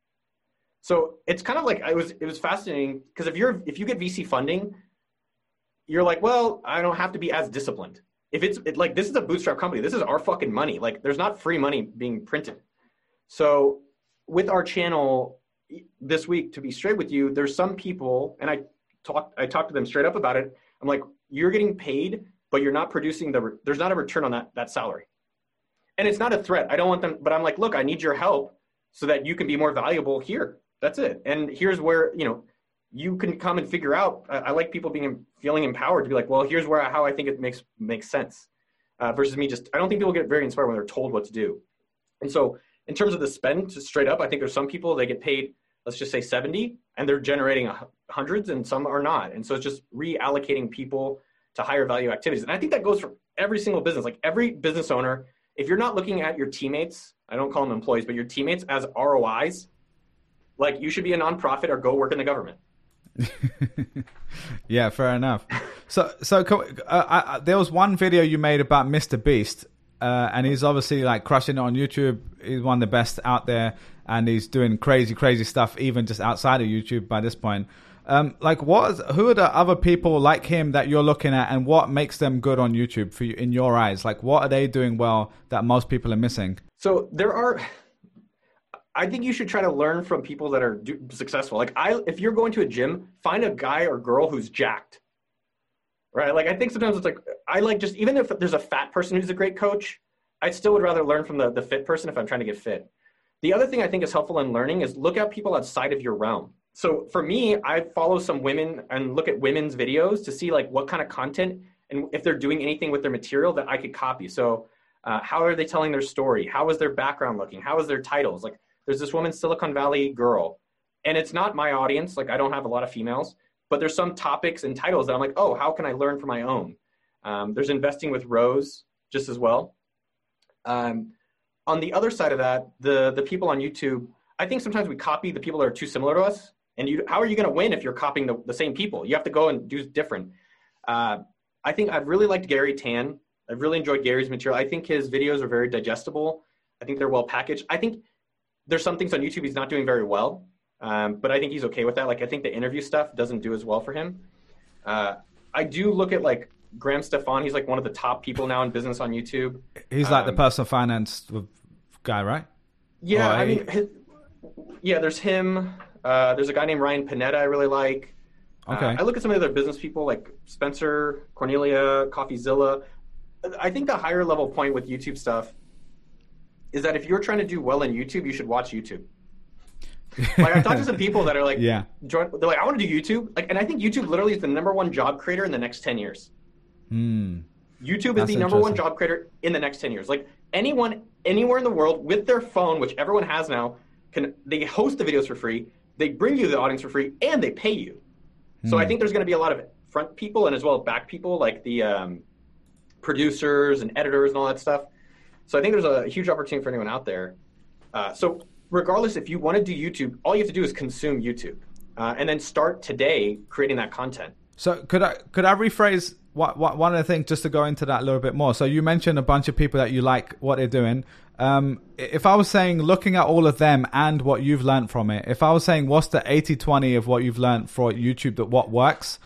So it's kind of like, it was fascinating, because if you get VC funding, you're like, well, I don't have to be as disciplined. If like, this is a bootstrap company, this is our fucking money. Like, there's not free money being printed. So with our channel this week, to be straight with you, there's some people, and I talked to them straight up about it. I'm like, you're getting paid, but you're not producing there's not a return on that salary. And it's not a threat. I don't want them, but I'm like, look, I need your help so that you can be more valuable here. That's it. And here's where, you can come and figure out. I like people feeling empowered to be like, well, here's how I think it makes sense, versus me I don't think people get very inspired when they're told what to do. And so in terms of the spend, just straight up, I think there's some people, they get paid, let's just say 70, and they're generating hundreds, and some are not. And so it's just reallocating people to higher value activities. And I think that goes for every single business. Like, every business owner, if you're not looking at your teammates, I don't call them employees, but your teammates as ROIs, like, you should be a nonprofit or go work in the government. Yeah, fair enough. So there was one video you made about Mr. Beast, and he's obviously like crushing it on YouTube. He's one of the best out there, and he's doing crazy stuff, even just outside of YouTube by this point. Who are the other people like him that you're looking at, and what makes them good on YouTube for you, in your eyes? Like, what are they doing well that most people are missing? So I think you should try to learn from people that are successful. Like, if you're going to a gym, find a guy or girl who's jacked, right? Like, I think sometimes it's like, even if there's a fat person who's a great coach, I still would rather learn from the fit person if I'm trying to get fit. The other thing I think is helpful in learning is look at people outside of your realm. So for me, I follow some women and look at women's videos to see like what kind of content and if they're doing anything with their material that I could copy. So how are they telling their story? How is their background looking? How is their titles? Like, there's this woman, Silicon Valley girl, and it's not my audience. Like, I don't have a lot of females, but there's some topics and titles that I'm like, oh, how can I learn for my own? There's Investing with Rose just as well. On the other side of that, the people on YouTube, I think sometimes we copy the people that are too similar to us. And how are you going to win if you're copying the same people? You have to go and do different. I think I've really liked Gary Tan. I've really enjoyed Gary's material. I think his videos are very digestible. I think they're well packaged. I think there's some things on YouTube he's not doing very well, but I think he's okay with that. Like, I think the interview stuff doesn't do as well for him. I do look at like Graham Stefan. He's like one of the top people now in business on YouTube. He's like the personal finance guy, right? Yeah, there's him. There's a guy named Ryan Panetta I really like. Okay. I look at some of the other business people like Spencer, Cornelia, CoffeeZilla. I think the higher level point with YouTube stuff is that if you're trying to do well in YouTube, you should watch YouTube. Like, I've talked to some people that are like, they're like, I want to do YouTube. Like, and I think YouTube literally is the #1 job creator in the next 10 years. YouTube is the #1 job creator in the next 10 years. Like, anyone, anywhere in the world with their phone, which everyone has now, they host the videos for free, they bring you the audience for free, and they pay you. So I think there's going to be a lot of front people and as well as back people, like the producers and editors and all that stuff. So I think there's a huge opportunity for anyone out there. So regardless, if you want to do YouTube, all you have to do is consume YouTube, and then start today creating that content. So could I rephrase one of the things, just to go into that a little bit more? So you mentioned a bunch of people that you like what they're doing. If I was saying, looking at all of them and what you've learned from it, if I was saying, what's the 80-20 of what you've learned for YouTube, that what works,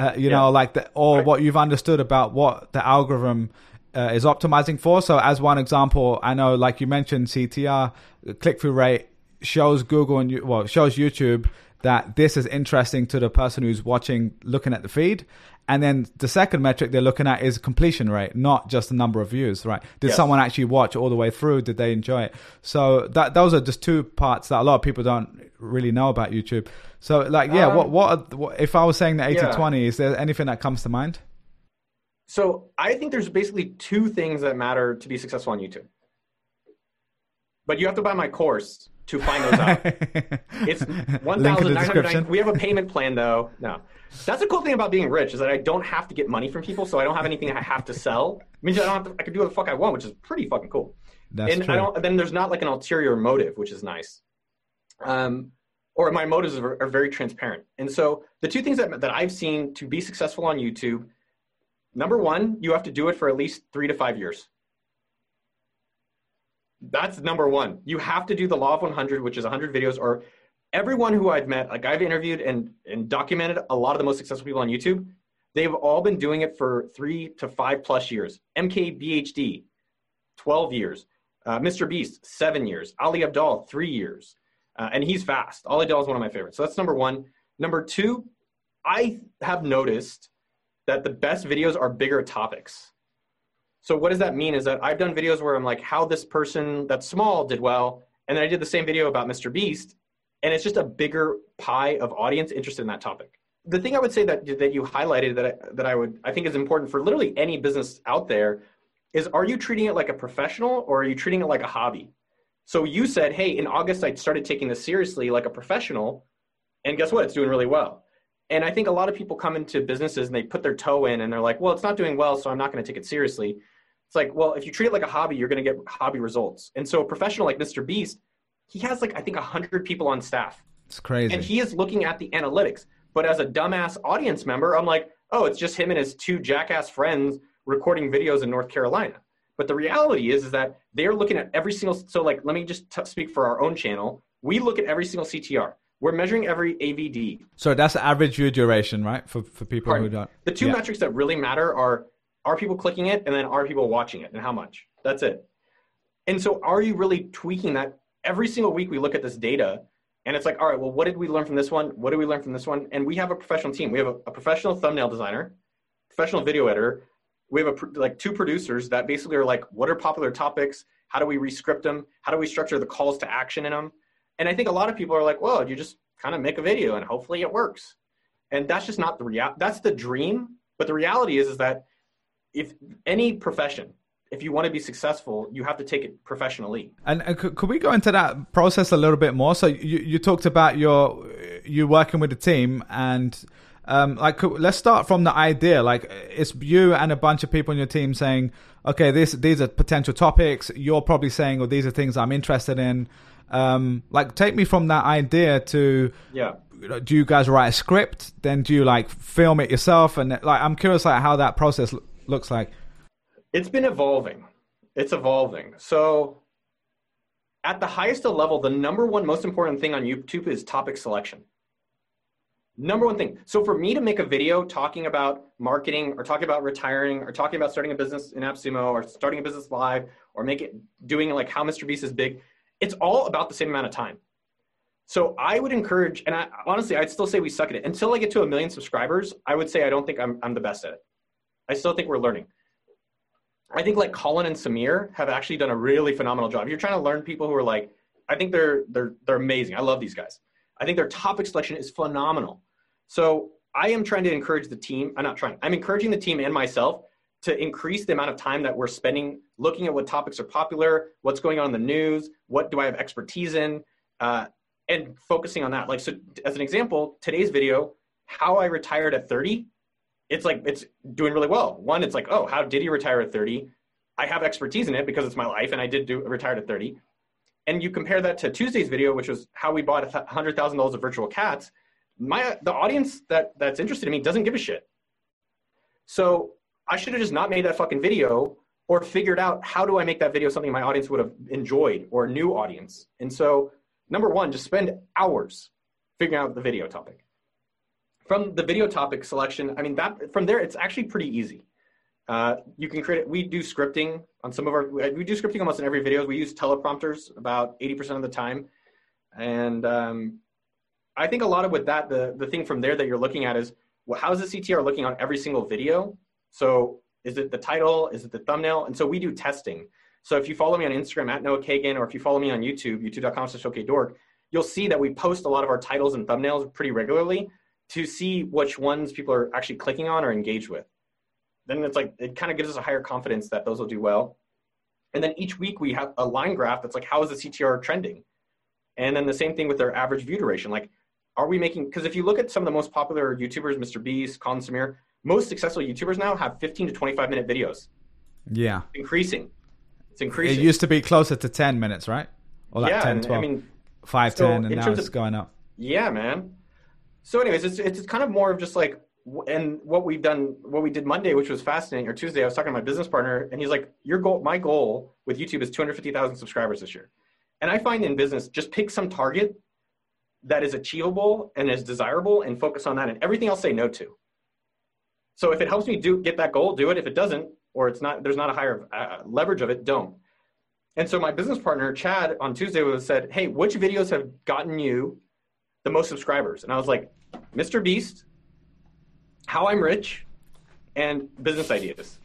what you've understood about what the algorithm is optimizing for. So as one example, I know, like you mentioned, CTR, click-through rate, shows Google and shows YouTube that this is interesting to the person who's looking at the feed. And then the second metric they're looking at is completion rate, not just the number of views, right? Did someone actually watch all the way through? Did they enjoy it? So those are just two parts that a lot of people don't really know about YouTube. So what if I was saying that 80-20, is there anything that comes to mind? So I think there's basically two things that matter to be successful on YouTube. But you have to buy my course to find those out. It's $1,990. We have a payment plan though. No. That's the cool thing about being rich, is that I don't have to get money from people, so I don't have anything I have to sell. It means I can do what the fuck I want, which is pretty fucking cool. That's true. Then there's not like an ulterior motive, which is nice. Or my motives are very transparent. And so the two things that I've seen to be successful on YouTube, number one, you have to do it for at least 3 to 5 years. That's number one. You have to do the law of 100, which is 100 videos, or everyone who I've met, like I've interviewed and documented a lot of the most successful people on YouTube, they've all been doing it for 3 to 5 plus years. MKBHD, 12 years. Mr. Beast, 7 years. Ali Abdaal, 3 years. And he's fast. Ali Abdaal is one of my favorites. So that's number one. Number two, I have noticed that the best videos are bigger topics. So what does that mean is that I've done videos where I'm like, how this person that's small did well. And then I did the same video about Mr. Beast. And it's just a bigger pie of audience interested in that topic. The thing I would say that you highlighted that I think is important for literally any business out there is, are you treating it like a professional or are you treating it like a hobby? So you said, hey, in August, I started taking this seriously like a professional. And guess what? It's doing really well. And I think a lot of people come into businesses and they put their toe in and they're like, well, it's not doing well, so I'm not going to take it seriously. It's like, well, if you treat it like a hobby, you're going to get hobby results. And so a professional like Mr. Beast, he has like, I think 100 people on staff. It's crazy. And he is looking at the analytics. But as a dumbass audience member, I'm like, oh, it's just him and his 2 jackass friends recording videos in North Carolina. But the reality is that they're looking at every single, so like, let me just speak for our own channel. We look at every single CTR. We're measuring every AVD. So that's the average view duration, right? For people who don't. The two metrics that really matter are people clicking it and then are people watching it and how much? That's it. And so are you really tweaking that? Every single week we look at this data and it's like, all right, well, what did we learn from this one? What did we learn from this one? And we have a professional team. We have a professional thumbnail designer, professional video editor. We have like 2 producers that basically are like, what are popular topics? How do we re-script them? How do we structure the calls to action in them? And I think a lot of people are like, well, you just kind of make a video and hopefully it works. And that's just not the reality. That's the dream. But the reality is that if any profession, if you want to be successful, you have to take it professionally. And could we go into that process a little bit more? So you talked about you working with a team and let's start from the idea. Like, it's you and a bunch of people on your team saying, okay, these are potential topics. You're probably saying, well, these are things I'm interested in. Take me from that idea to, do you guys write a script? Then do you like film it yourself? And like, I'm curious like how that process looks like. It's been evolving. It's evolving. So at the highest level, the number one most important thing on YouTube is topic selection. Number one thing. So for me to make a video talking about marketing or talking about retiring or talking about starting a business in AppSumo or starting a business live or doing like how Mr. Beast is big, it's all about the same amount of time. So I would encourage, and honestly, I'd still say we suck at it. Until I get to 1 million subscribers, I would say I don't think I'm the best at it. I still think we're learning. I think like Colin and Samir have actually done a really phenomenal job. If you're trying to learn people who are like, I think they're amazing. I love these guys. I think their topic selection is phenomenal. So I am trying to encourage the team. I'm encouraging the team and myself to increase the amount of time that we're spending looking at what topics are popular, what's going on in the news, what do I have expertise in, and focusing on that. Like, so as an example, today's video, how I retired at 30, it's doing really well. One, it's like, oh, how did he retire at 30? I have expertise in it because it's my life and I did retired at 30. And you compare that to Tuesday's video, which was how we bought $100,000 of virtual cats. The audience that's interested in me doesn't give a shit. So I should have just not made that fucking video or figured out how do I make that video something my audience would have enjoyed or a new audience. And so number one, just spend hours figuring out the video topic. From the video topic selection, from there, it's actually pretty easy. You can create it. We do scripting on we do scripting almost in every video. We use teleprompters about 80% of the time. And I think a lot of with that, the thing from there that you're looking at is, well, how's the CTR looking on every single video? So is it the title? Is it the thumbnail? And so we do testing. So if you follow me on Instagram at Noah Kagan, or if you follow me on YouTube, youtube.com/OKDork, you'll see that we post a lot of our titles and thumbnails pretty regularly to see which ones people are actually clicking on or engaged with. Then it's like, it kind of gives us a higher confidence that those will do well. And then each week we have a line graph that's like, how is the CTR trending? And then the same thing with their average view duration. Like, are we making, because if you look at some of the most popular YouTubers, Mr. Beast, Colin Samir, most successful YouTubers now have 15 to 25 minute videos. Yeah. Increasing. It's increasing. It used to be closer to 10 minutes, right? Or like 10, 12, I mean, 5, so 10, and now it's going up. Yeah, man. So anyways, it's kind of more of just like, and what we did Monday, which was fascinating, or Tuesday, I was talking to my business partner, and he's like, my goal with YouTube is 250,000 subscribers this year. And I find in business, just pick some target that is achievable and is desirable and focus on that, and everything else say no to. So if it helps me get that goal, do it. If it doesn't, or there's not a higher leverage of it, don't. And so my business partner, Chad, on Tuesday said, hey, which videos have gotten you the most subscribers? And I was like, Mr. Beast, How I'm Rich, and business ideas.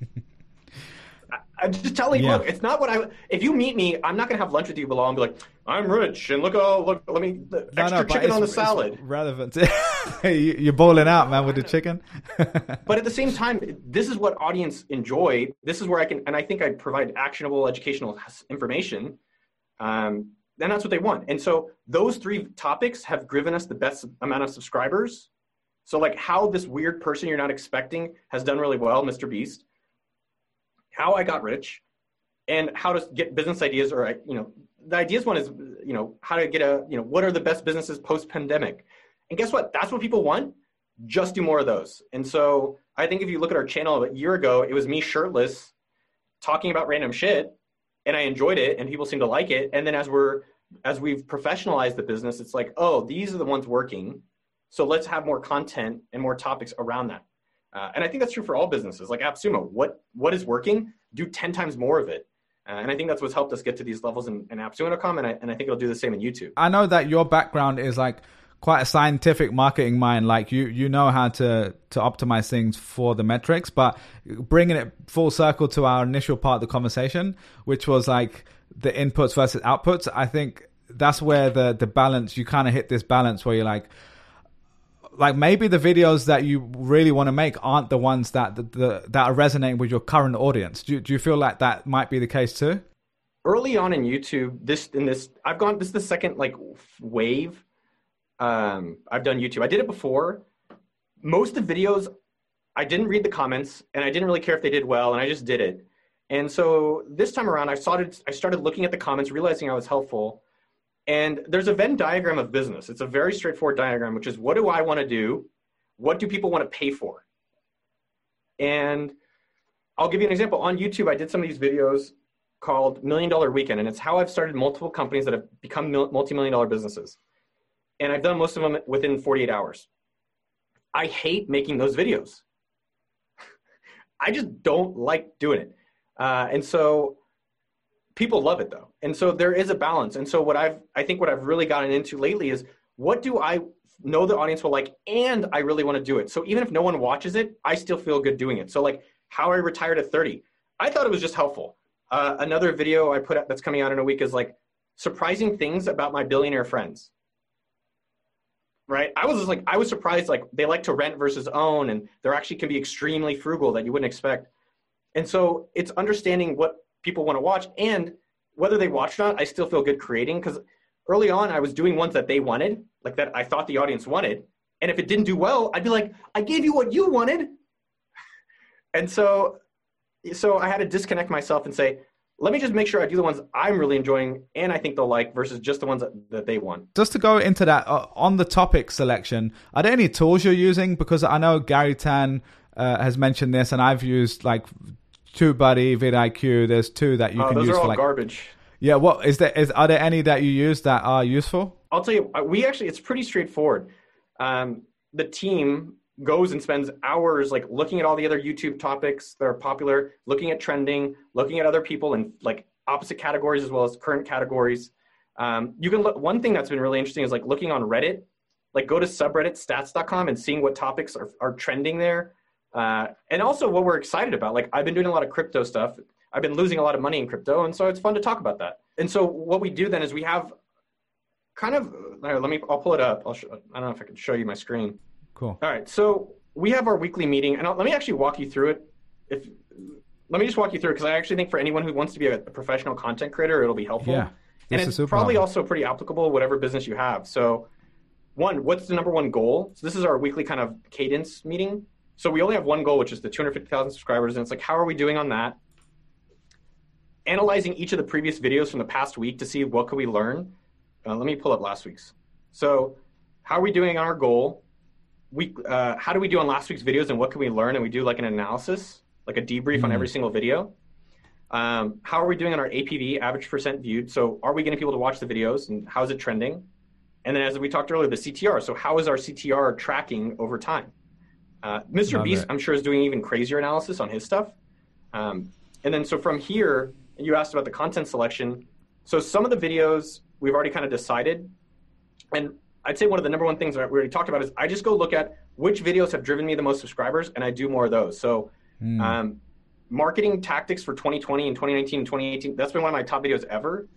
I'm just telling you, look, it's not what if you meet me, I'm not going to have lunch with you below and be like, I'm rich, and look, let me, extra chicken on the salad. It's relevant. You're balling out, man, with the chicken. But at the same time, this is what audience enjoy. This is where I think I provide actionable educational information. And that's what they want. And so those 3 topics have given us the best amount of subscribers. So like how this weird person you're not expecting has done really well, Mr. Beast, how I got rich, and how to get business ideas, or, the ideas one is, how to get what are the best businesses post-pandemic? And guess what? That's what people want. Just do more of those. And so I think if you look at our channel a year ago, it was me shirtless talking about random shit, and I enjoyed it and people seem to like it. And then as we've professionalized the business, it's like, oh, these are the ones working. So let's have more content and more topics around that. And I think that's true for all businesses. Like AppSumo, what is working? Do 10 times more of it. And I think that's what's helped us get to these levels in AppSumo.com, and I think it'll do the same in YouTube. I know that your background is like quite a scientific marketing mind. Like you know how to optimize things for the metrics, but bringing it full circle to our initial part of the conversation, which was like the inputs versus outputs. I think that's where the balance, you kind of hit this balance where you're like maybe the videos that you really want to make aren't the ones that are resonating with your current audience. Do you feel like that might be the case too? Early on in YouTube, this is the second wave. I've done YouTube. I did it before. Most of the videos, I didn't read the comments, and I didn't really care if they did well, and I just did it. And so this time around, I started looking at the comments, realizing I was helpful. And there's a Venn diagram of business. It's a very straightforward diagram, which is, what do I want to do? What do people want to pay for? And I'll give you an example. On YouTube, I did some of these videos called $1 Million Weekend, and it's how I've started multiple companies that have become multi-million-dollar businesses. And I've done most of them within 48 hours. I hate making those videos. I just don't like doing it. And so people love it though. And so there is a balance. And so I think what I've really gotten into lately is, what do I know the audience will like, and I really want to do it. So even if no one watches it, I still feel good doing it. So like how I retired at 30, I thought it was just helpful. Another video I put out that's coming out in a week is like surprising things about my billionaire friends. Right? I was surprised, like they like to rent versus own, and they actually can be extremely frugal that you wouldn't expect. And so it's understanding what people want to watch, and whether they watch or not, I still feel good creating, because early on I was doing ones that they wanted, like that I thought the audience wanted. And if it didn't do well, I'd be like, I gave you what you wanted. And so I had to disconnect myself and say, let me just make sure I do the ones I'm really enjoying and I think they'll like, versus just the ones that they want. Just to go into that, on the topic selection, are there any tools you're using? Because I know Gary Tan has mentioned this, and I've used like TubeBuddy, vidIQ. There's 2 that you can use. Those are all for garbage. Yeah, what are there any that you use that are useful? I'll tell you, it's pretty straightforward. The team goes and spends hours like looking at all the other YouTube topics that are popular, looking at trending, looking at other people in like opposite categories as well as current categories. You can look, one thing that's been really interesting is like looking on Reddit, like go to subreddit stats.com and seeing what topics are trending there. And also what we're excited about. Like I've been doing a lot of crypto stuff. I've been losing a lot of money in crypto. And so it's fun to talk about that. And so what we do then is we have kind of, I'll pull it up. I don't know if I can show you my screen. Cool. All right. So we have our weekly meeting, and let me actually walk you through it. Let me just walk you through it, because I actually think for anyone who wants to be a professional content creator, it'll be helpful. Yeah. And it's probably also pretty applicable whatever business you have. So one, what's the number one goal? So this is our weekly kind of cadence meeting. So we only have one goal, which is the 250,000 subscribers. And it's like, how are we doing on that? Analyzing each of the previous videos from the past week to see what could we learn. Let me pull up last week's. So how are we doing on our goal? How do we do on last week's videos and what can we learn? And we do like an analysis, like a debrief on every single video. How are we doing on our APV, average percent viewed? So are we getting people to watch the videos, and how is it trending? And then as we talked earlier, the CTR. So how is our CTR tracking over time? Mr. Beast, I'm sure, is doing even crazier analysis on his stuff. And then so from here, you asked about the content selection. So some of the videos we've already kind of decided. And I'd say one of the number one things that we already talked about is I just go look at which videos have driven me the most subscribers, and I do more of those. So marketing tactics for 2020 and 2019 and 2018, that's been one of my top videos ever.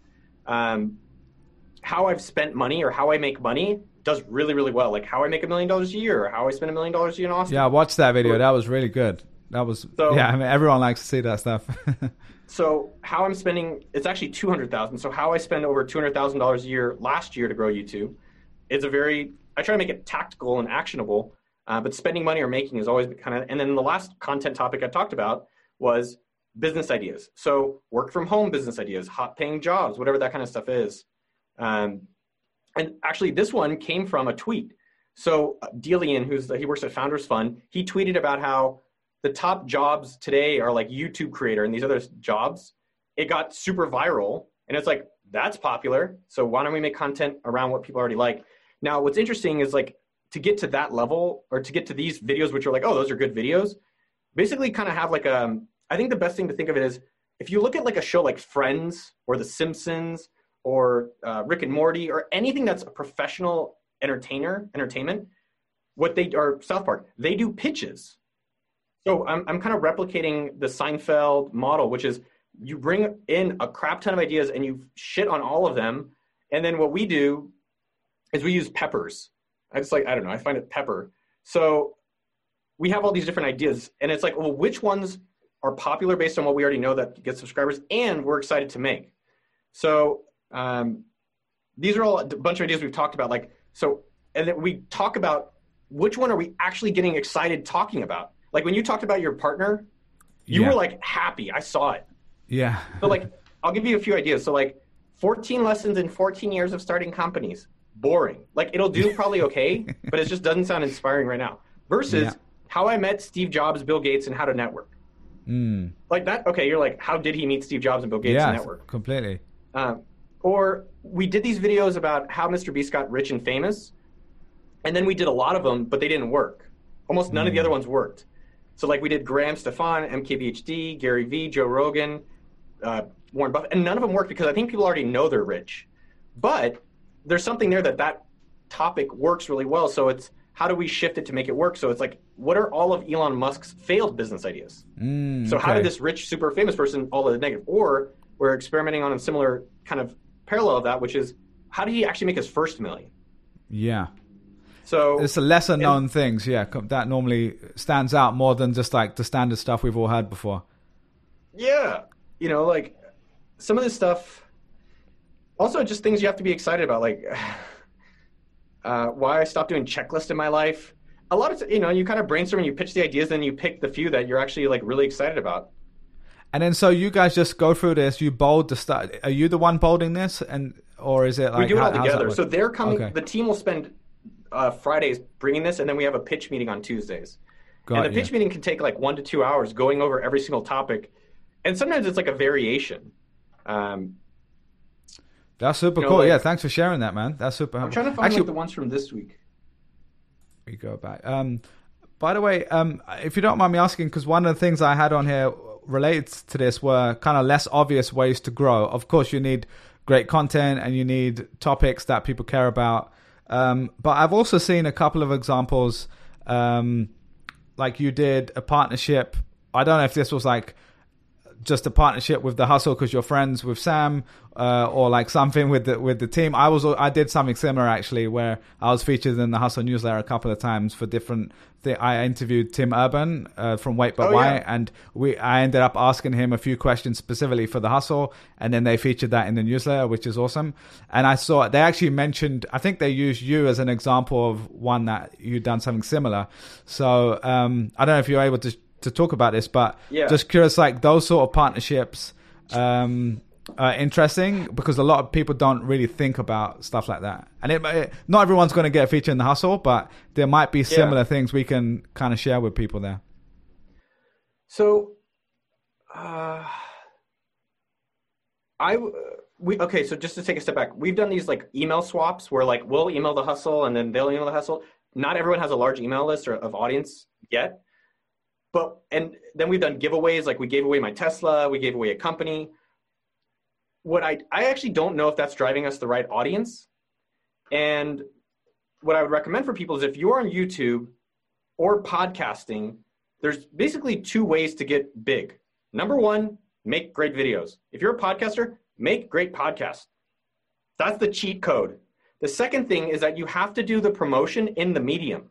How I've spent money or how I make money does really, really well. Like how I make $1 million a year, or how I spend $1 million a year in Austin. Yeah, I watched that video. That was really good. That was, yeah, I mean, everyone likes to see that stuff. So how I'm spending, it's actually $200,000. So how I spend over $200,000 a year last year to grow YouTube is I try to make it tactical and actionable, but spending money or making is always kind of, and then the last content topic I talked about was business ideas. So work from home business ideas, hot paying jobs, whatever that kind of stuff is. And actually this one came from a tweet. So Delian, he works at Founders Fund, he tweeted about how the top jobs today are like YouTube creator and these other jobs. It got super viral, and it's like, that's popular. So why don't we make content around what people already like? Now, what's interesting is like to get to that level, or to get to these videos, which are like, oh, those are good videos, basically kind of have like I think the best thing to think of it is if you look at like a show like Friends or The Simpsons or Rick and Morty or anything that's a professional entertainment, or South Park, they do pitches. So I'm kind of replicating the Seinfeld model, which is you bring in a crap ton of ideas and you shit on all of them. And then what we do is we use peppers. I find it pepper. So we have all these different ideas, and it's like, well, which ones are popular based on what we already know that gets subscribers and we're excited to make? So these are all a bunch of ideas we've talked about. And then we talk about which one are we actually getting excited talking about? Like when you talked about your partner, you were like happy. I saw it. Yeah. So like, I'll give you a few ideas. So like 14 lessons in 14 years of starting companies. Boring. Like it'll do probably okay, but it just doesn't sound inspiring right now. Versus how I met Steve Jobs, Bill Gates, and how to network. Like that. Okay. You're like, how did he meet Steve Jobs and Bill Gates and network? Completely. Or we did these videos about how Mr. Beast got rich and famous. And then we did a lot of them, but they didn't work. Almost none of the other ones worked. So like we did Graham Stefan, MKBHD, Gary Vee, Joe Rogan, Warren Buffett, and none of them worked because I think people already know they're rich. But there's something there that topic works really well. So it's how do we shift it to make it work? So it's like, what are all of Elon Musk's failed business ideas? So how did this rich, super famous person, all of the negative? Or we're experimenting on a similar kind of parallel of that, which is how did he actually make his first million? Yeah. So it's the lesser known things, that normally stands out more than just like the standard stuff we've all had before. Yeah. Like some of this stuff, also just things you have to be excited about, like why I stopped doing checklist in my life. A lot of, you kind of brainstorm and you pitch the ideas, then you pick the few that you're actually like really excited about. And then so you guys just go through this, you bold the stuff. Are you the one bolding this? Or is it like... We do it all together. So they're coming, the team will spend Fridays bringing this, and then we have a pitch meeting on Tuesdays. And the pitch meeting can take like 1 to 2 hours going over every single topic. And sometimes it's like a variation. That's super cool. Like, thanks for sharing that, man. That's super helpful. I'm trying to find like the ones from this week. We go back. By the way, if you don't mind me asking, because one of the things I had on here related to this were kind of less obvious ways to grow. Of course, you need great content and you need topics that people care about. But I've also seen a couple of examples, like you did a partnership. I don't know if this was like just a partnership with The Hustle because you're friends with Sam, or like something with the team. I did something similar actually, where I was featured in The Hustle newsletter a couple of times for different. I interviewed Tim Urban from Wait But Why, and I ended up asking him a few questions specifically for The Hustle, and then they featured that in the newsletter, which is awesome. And I saw they actually mentioned, I think they used you as an example of one that you'd done something similar. So I don't know if you're able to talk about this, but just curious, like those sort of partnerships are interesting because a lot of people don't really think about stuff like that. And not everyone's going to get a feature in The Hustle, but there might be similar things we can kind of share with people there. So, so just to take a step back, we've done these like email swaps where like we'll email The Hustle and then they'll email The Hustle. Not everyone has a large email list or of audience yet. And then we've done giveaways, like we gave away my Tesla, we gave away a company. What I actually don't know if that's driving us the right audience. And what I would recommend for people is if you're on YouTube or podcasting, there's basically two ways to get big. Number one, make great videos. If you're a podcaster, make great podcasts. That's the cheat code. The second thing is that you have to do the promotion in the medium.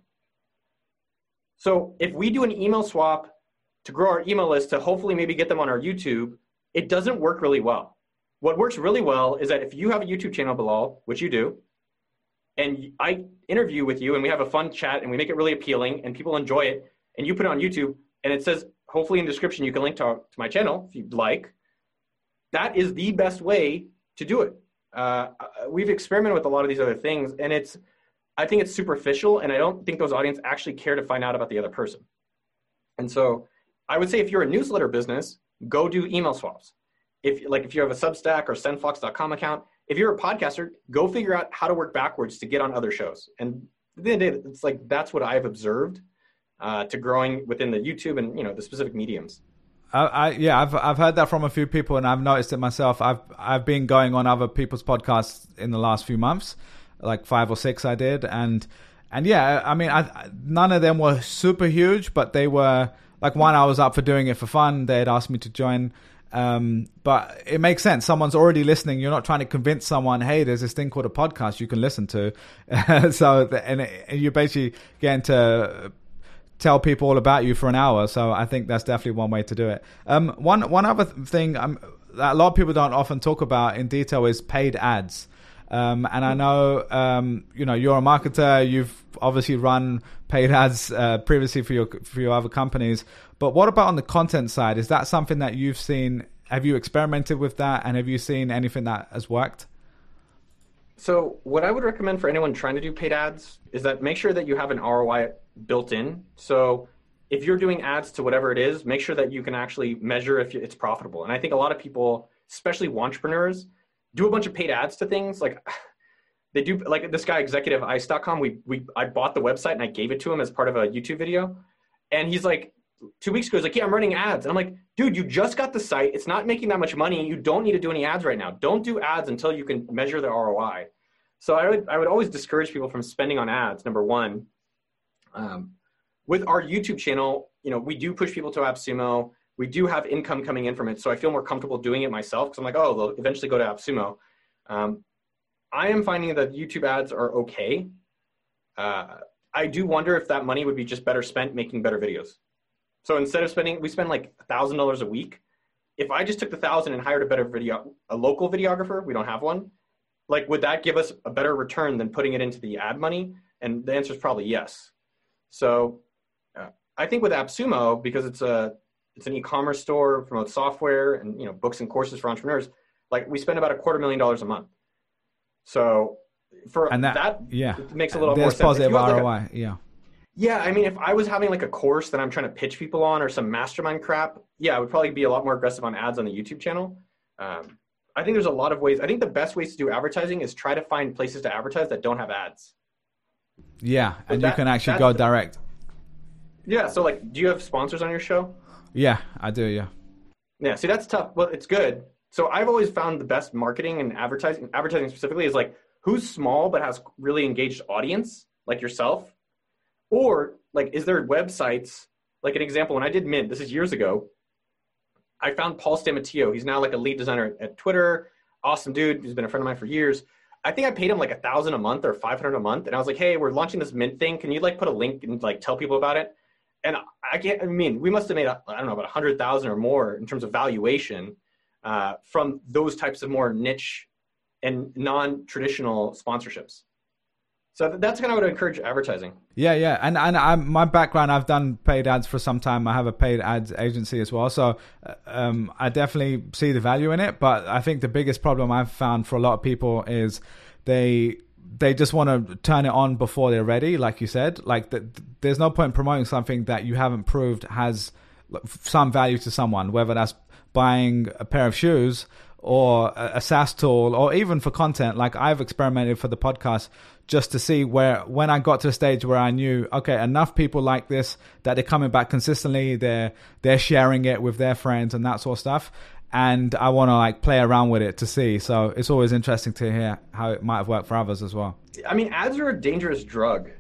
So if we do an email swap to grow our email list to hopefully maybe get them on our YouTube, it doesn't work really well. What works really well is that if you have a YouTube channel, Bilal, which you do, and I interview with you and we have a fun chat and we make it really appealing and people enjoy it, and you put it on YouTube and it says, hopefully in the description, you can link to my channel if you'd like. That is the best way to do it. We've experimented with a lot of these other things, and I think it's superficial, and I don't think those audience actually care to find out about the other person. And so I would say if you're a newsletter business, go do email swaps. If you have a Substack or sendfox.com account, if you're a podcaster, go figure out how to work backwards to get on other shows. And at the end of the day, it's like that's what I've observed to growing within the YouTube and the specific mediums. I've heard that from a few people, and I've noticed it myself. I've been going on other people's podcasts in the last few months, like 5 or 6 I did, and yeah, I mean, none of them were super huge, but they were like one I was up for doing it for fun. They had asked me to join. But it makes sense. Someone's already listening. You're not trying to convince someone, hey, there's this thing called a podcast you can listen to. And you're basically getting to tell people all about you for an hour. So I think that's definitely one way to do it. One other thing that a lot of people don't often talk about in detail is paid ads. And I know, you're a marketer. You've obviously run paid ads previously for your other companies. But what about on the content side? Is that something that you've seen? Have you experimented with that? And have you seen anything that has worked? So what I would recommend for anyone trying to do paid ads is that make sure that you have an ROI built in. So if you're doing ads to whatever it is, make sure that you can actually measure if it's profitable. And I think a lot of people, especially entrepreneurs, do a bunch of paid ads to things. Like they do, like this guy, executiveIce.com, I bought the website and I gave it to him as part of a YouTube video. And he's like, 2 weeks ago, he's like, yeah, I'm running ads. And I'm like, dude, you just got the site. It's not making that much money. You don't need to do any ads right now. Don't do ads until you can measure the ROI. So I would always discourage people from spending on ads, number one. With our YouTube channel, we do push people to AppSumo. We do have income coming in from it. So I feel more comfortable doing it myself because I'm like, oh, they'll eventually go to AppSumo. I am finding that YouTube ads are okay. I do wonder if that money would be just better spent making better videos. So instead of we spend like $1,000 a week. If I just took the $1,000 and hired a local videographer, we don't have one. Like, would that give us a better return than putting it into the ad money? And the answer is probably yes. So I think with AppSumo, because it's an e-commerce store, promotes software and books and courses for entrepreneurs, like we spend about $250,000 a month. So it makes a little more sense. Positive ROI, yeah. Yeah, I mean, if I was having like a course that I'm trying to pitch people on or some mastermind crap, yeah, I would probably be a lot more aggressive on ads on the YouTube channel. I think there's a lot of ways. I think the best ways to do advertising is try to find places to advertise that don't have ads. Yeah, and you can actually go direct. Yeah, so like, do you have sponsors on your show? Yeah, I do, yeah. Yeah, see, that's tough. Well, it's good. So I've always found the best marketing and advertising specifically is like who's small but has really engaged audience, like yourself, or like is there websites, like an example, when I did Mint, this is years ago, I found Paul Stamatillo. He's now like a lead designer at Twitter. Awesome dude. He's been a friend of mine for years. I think I paid him like $1,000 a month or $500 a month. And I was like, hey, we're launching this Mint thing. Can you like put a link and like tell people about it? And we must have made, I don't know, about 100,000 or more in terms of valuation from those types of more niche and non-traditional sponsorships. So that's kind of what I would encourage advertising. Yeah. And my background, I've done paid ads for some time. I have a paid ads agency as well. So I definitely see the value in it. But I think the biggest problem I've found for a lot of people is they just want to turn it on before they're ready. Like you said, like there's no point promoting something that you haven't proved has some value to someone, whether that's buying a pair of shoes or a SaaS tool, or even for content. Like I've experimented for the podcast just to see when I got to a stage where I knew, okay, enough people like this that they're coming back consistently, they're sharing it with their friends and that sort of stuff. And I want to like play around with it to see. So it's always interesting to hear how it might have worked for others as well. I mean, ads are a dangerous drug,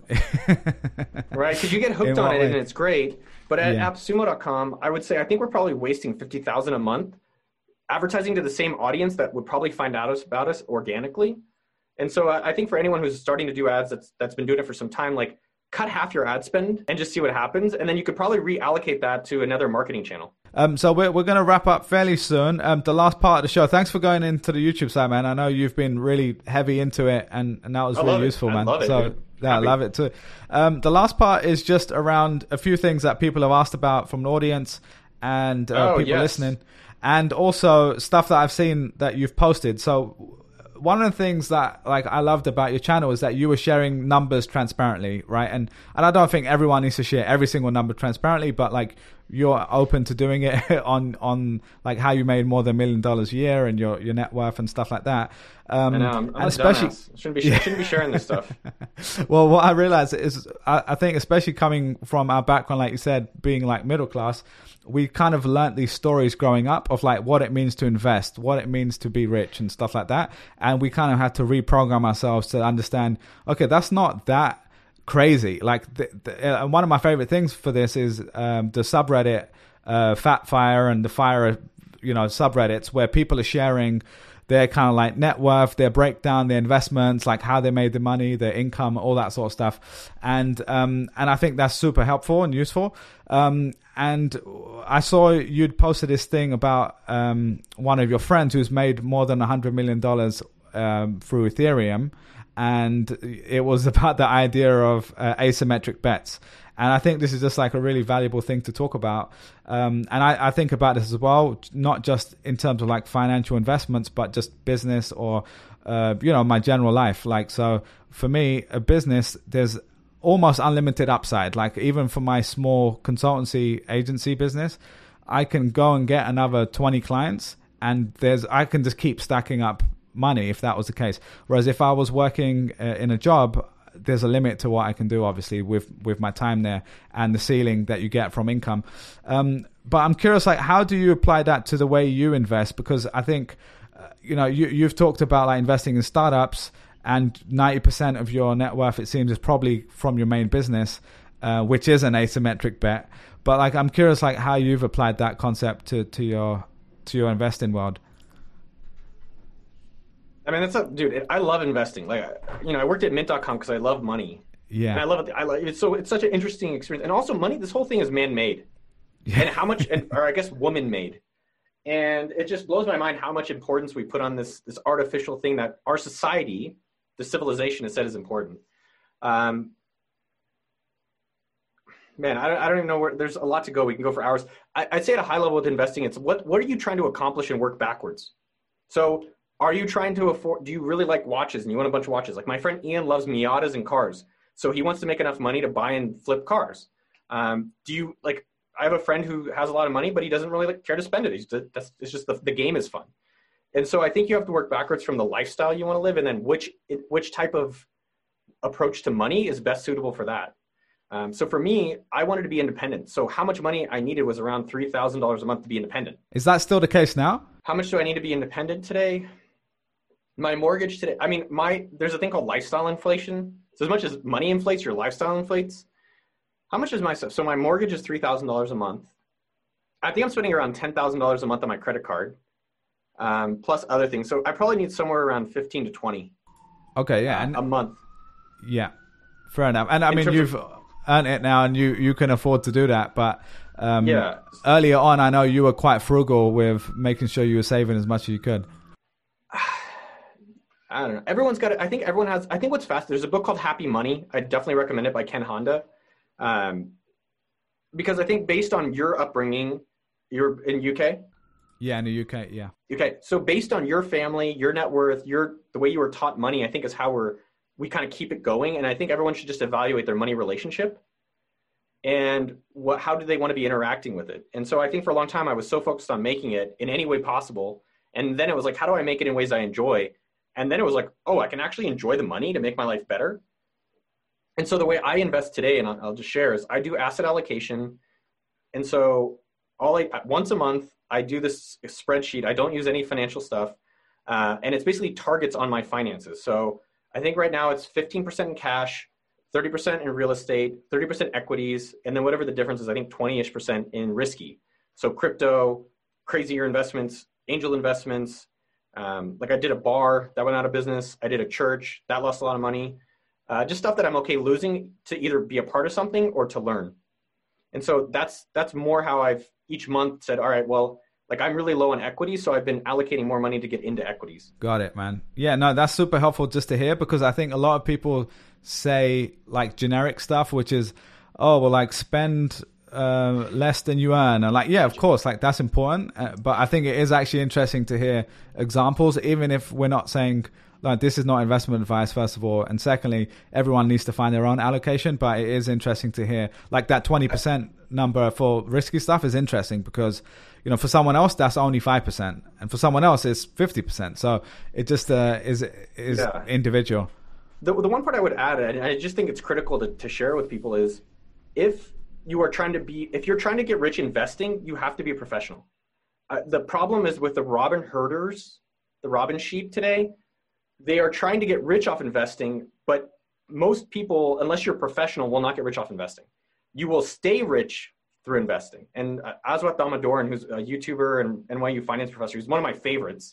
right? Because you get hooked on it and it's great. But at AppSumo.com, I would say I think we're probably wasting $50,000 a month advertising to the same audience that would probably find out about us organically. And so I think for anyone who's starting to do ads that's been doing it for some time, like cut half your ad spend and just see what happens. And then you could probably reallocate that to another marketing channel. So we're going to wrap up fairly soon. The last part of the show, thanks for going into the YouTube side, man. I know you've been really heavy into it and that was really useful, man. I love it, so dude. Yeah, I love it too. The last part is just around a few things that people have asked about from the audience and people listening. And also stuff that I've seen that you've posted. So one of the things that like I loved about your channel is that you were sharing numbers transparently, right? And I don't think everyone needs to share every single number transparently, but like you're open to doing it on like how you made more than $1 million a year and your net worth and stuff like that. I know, I'm a dumbass. Shouldn't be sharing this stuff. Well, what I realized is I think especially coming from our background, like you said, being like middle class, we kind of learned these stories growing up of like what it means to invest, what it means to be rich and stuff like that. And we kind of had to reprogram ourselves to understand, okay, that's not that crazy. Like one of my favorite things for this is the subreddit Fat Fire and the Fire, subreddits where people are sharing their kind of like net worth, their breakdown, their investments, like how they made the money, their income, all that sort of stuff. And I think that's super helpful and useful. And I saw you'd posted this thing about one of your friends who's made more than $100 million through Ethereum. And it was about the idea of asymmetric bets. And I think this is just like a really valuable thing to talk about. And I think about this as well, not just in terms of like financial investments, but just business or, my general life. Like, so for me, a business, there's almost unlimited upside. Like even for my small consultancy agency business, I can go and get another 20 clients and I can just keep stacking up money if that was the case. Whereas if I was working in a job, there's a limit to what I can do, obviously, with my time there and the ceiling that you get from income. But I'm curious, like, how do you apply that to the way you invest? Because I think, you've talked about like investing in startups and 90% of your net worth, it seems, is probably from your main business, which is an asymmetric bet. But like, I'm curious, like, how you've applied that concept to your investing world. I mean, dude, I love investing. Like, I worked at mint.com because I love money. Yeah. And I love it. It's such an interesting experience. And also money, this whole thing is man-made. Yeah. And how much, or I guess woman-made. And it just blows my mind how much importance we put on this artificial thing that our society, the civilization, has said is important. Man, I don't even know where. There's a lot to go. We can go for hours. I'd say at a high level with investing, it's what are you trying to accomplish and work backwards? So are you trying to afford, do you really like watches and you want a bunch of watches? Like my friend Ian loves Miatas and cars. So he wants to make enough money to buy and flip cars. I have a friend who has a lot of money, but he doesn't really care to spend it. It's just the game is fun. And so I think you have to work backwards from the lifestyle you want to live and then which type of approach to money is best suitable for that. So for me, I wanted to be independent. So how much money I needed was around $3,000 a month to be independent. Is that still the case now? How much do I need to be independent today? My mortgage today, I mean, there's a thing called lifestyle inflation. So as much as money inflates, your lifestyle inflates. How much is my stuff? So my mortgage is $3,000 a month. I think I'm spending around $10,000 a month on my credit card, plus other things. So I probably need somewhere around 15 to 20. Okay, yeah. A month. Yeah, fair enough. And I mean, you've earned it now and you can afford to do that. But earlier on, I know you were quite frugal with making sure you were saving as much as you could. I don't know. Everyone's got it. I think everyone has. I think what's fast. There's a book called Happy Money. I definitely recommend it by Ken Honda. Because I think based on your upbringing, you're in UK? Yeah, in the UK, yeah. Okay, so based on your family, your net worth, the way you were taught money, I think is how we kind of keep it going. And I think everyone should just evaluate their money relationship and how do they want to be interacting with it. And so I think for a long time, I was so focused on making it in any way possible. And then it was like, how do I make it in ways I enjoy? And then it was like, oh, I can actually enjoy the money to make my life better. And so the way I invest today, and I'll just share, is I do asset allocation. And so once a month, I do this spreadsheet. I don't use any financial stuff. And it's basically targets on my finances. So I think right now it's 15% in cash, 30% in real estate, 30% equities, and then whatever the difference is, I think 20-ish% in risky. So crypto, crazier investments, angel investments. Like I did a bar that went out of business. I did a church that lost a lot of money. Just stuff that I'm okay losing to either be a part of something or to learn. And so that's more how I've each month said, all right, well, like I'm really low on equities, so I've been allocating more money to get into equities. Got it, man. Yeah, no, that's super helpful just to hear, because I think a lot of people say like generic stuff, which is, oh, well, like spend less than you earn. And like, yeah, of course, like that's important. But I think it is actually interesting to hear examples, even if we're not saying like this is not investment advice, first of all. And secondly, everyone needs to find their own allocation. But it is interesting to hear like that 20% number for risky stuff is interesting because, you know, for someone else, that's only 5%. And for someone else, it's 50%. So it just is individual. The one part I would add, and I just think it's critical to share with people, is if you're trying to get rich investing, you have to be a professional. The problem is with the Robin herders, the Robin sheep today, they are trying to get rich off investing, but most people, unless you're a professional, will not get rich off investing. You will stay rich through investing. And Aswath Damodaran, who's a YouTuber and NYU finance professor, he's one of my favorites.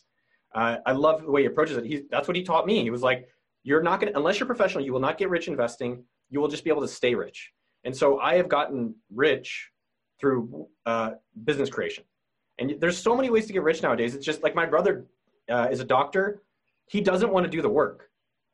I love the way he approaches it. That's what he taught me. He was like, you're not going to, unless you're professional, you will not get rich investing. You will just be able to stay rich. And so I have gotten rich through business creation. And there's so many ways to get rich nowadays. It's just like my brother is a doctor. He doesn't want to do the work.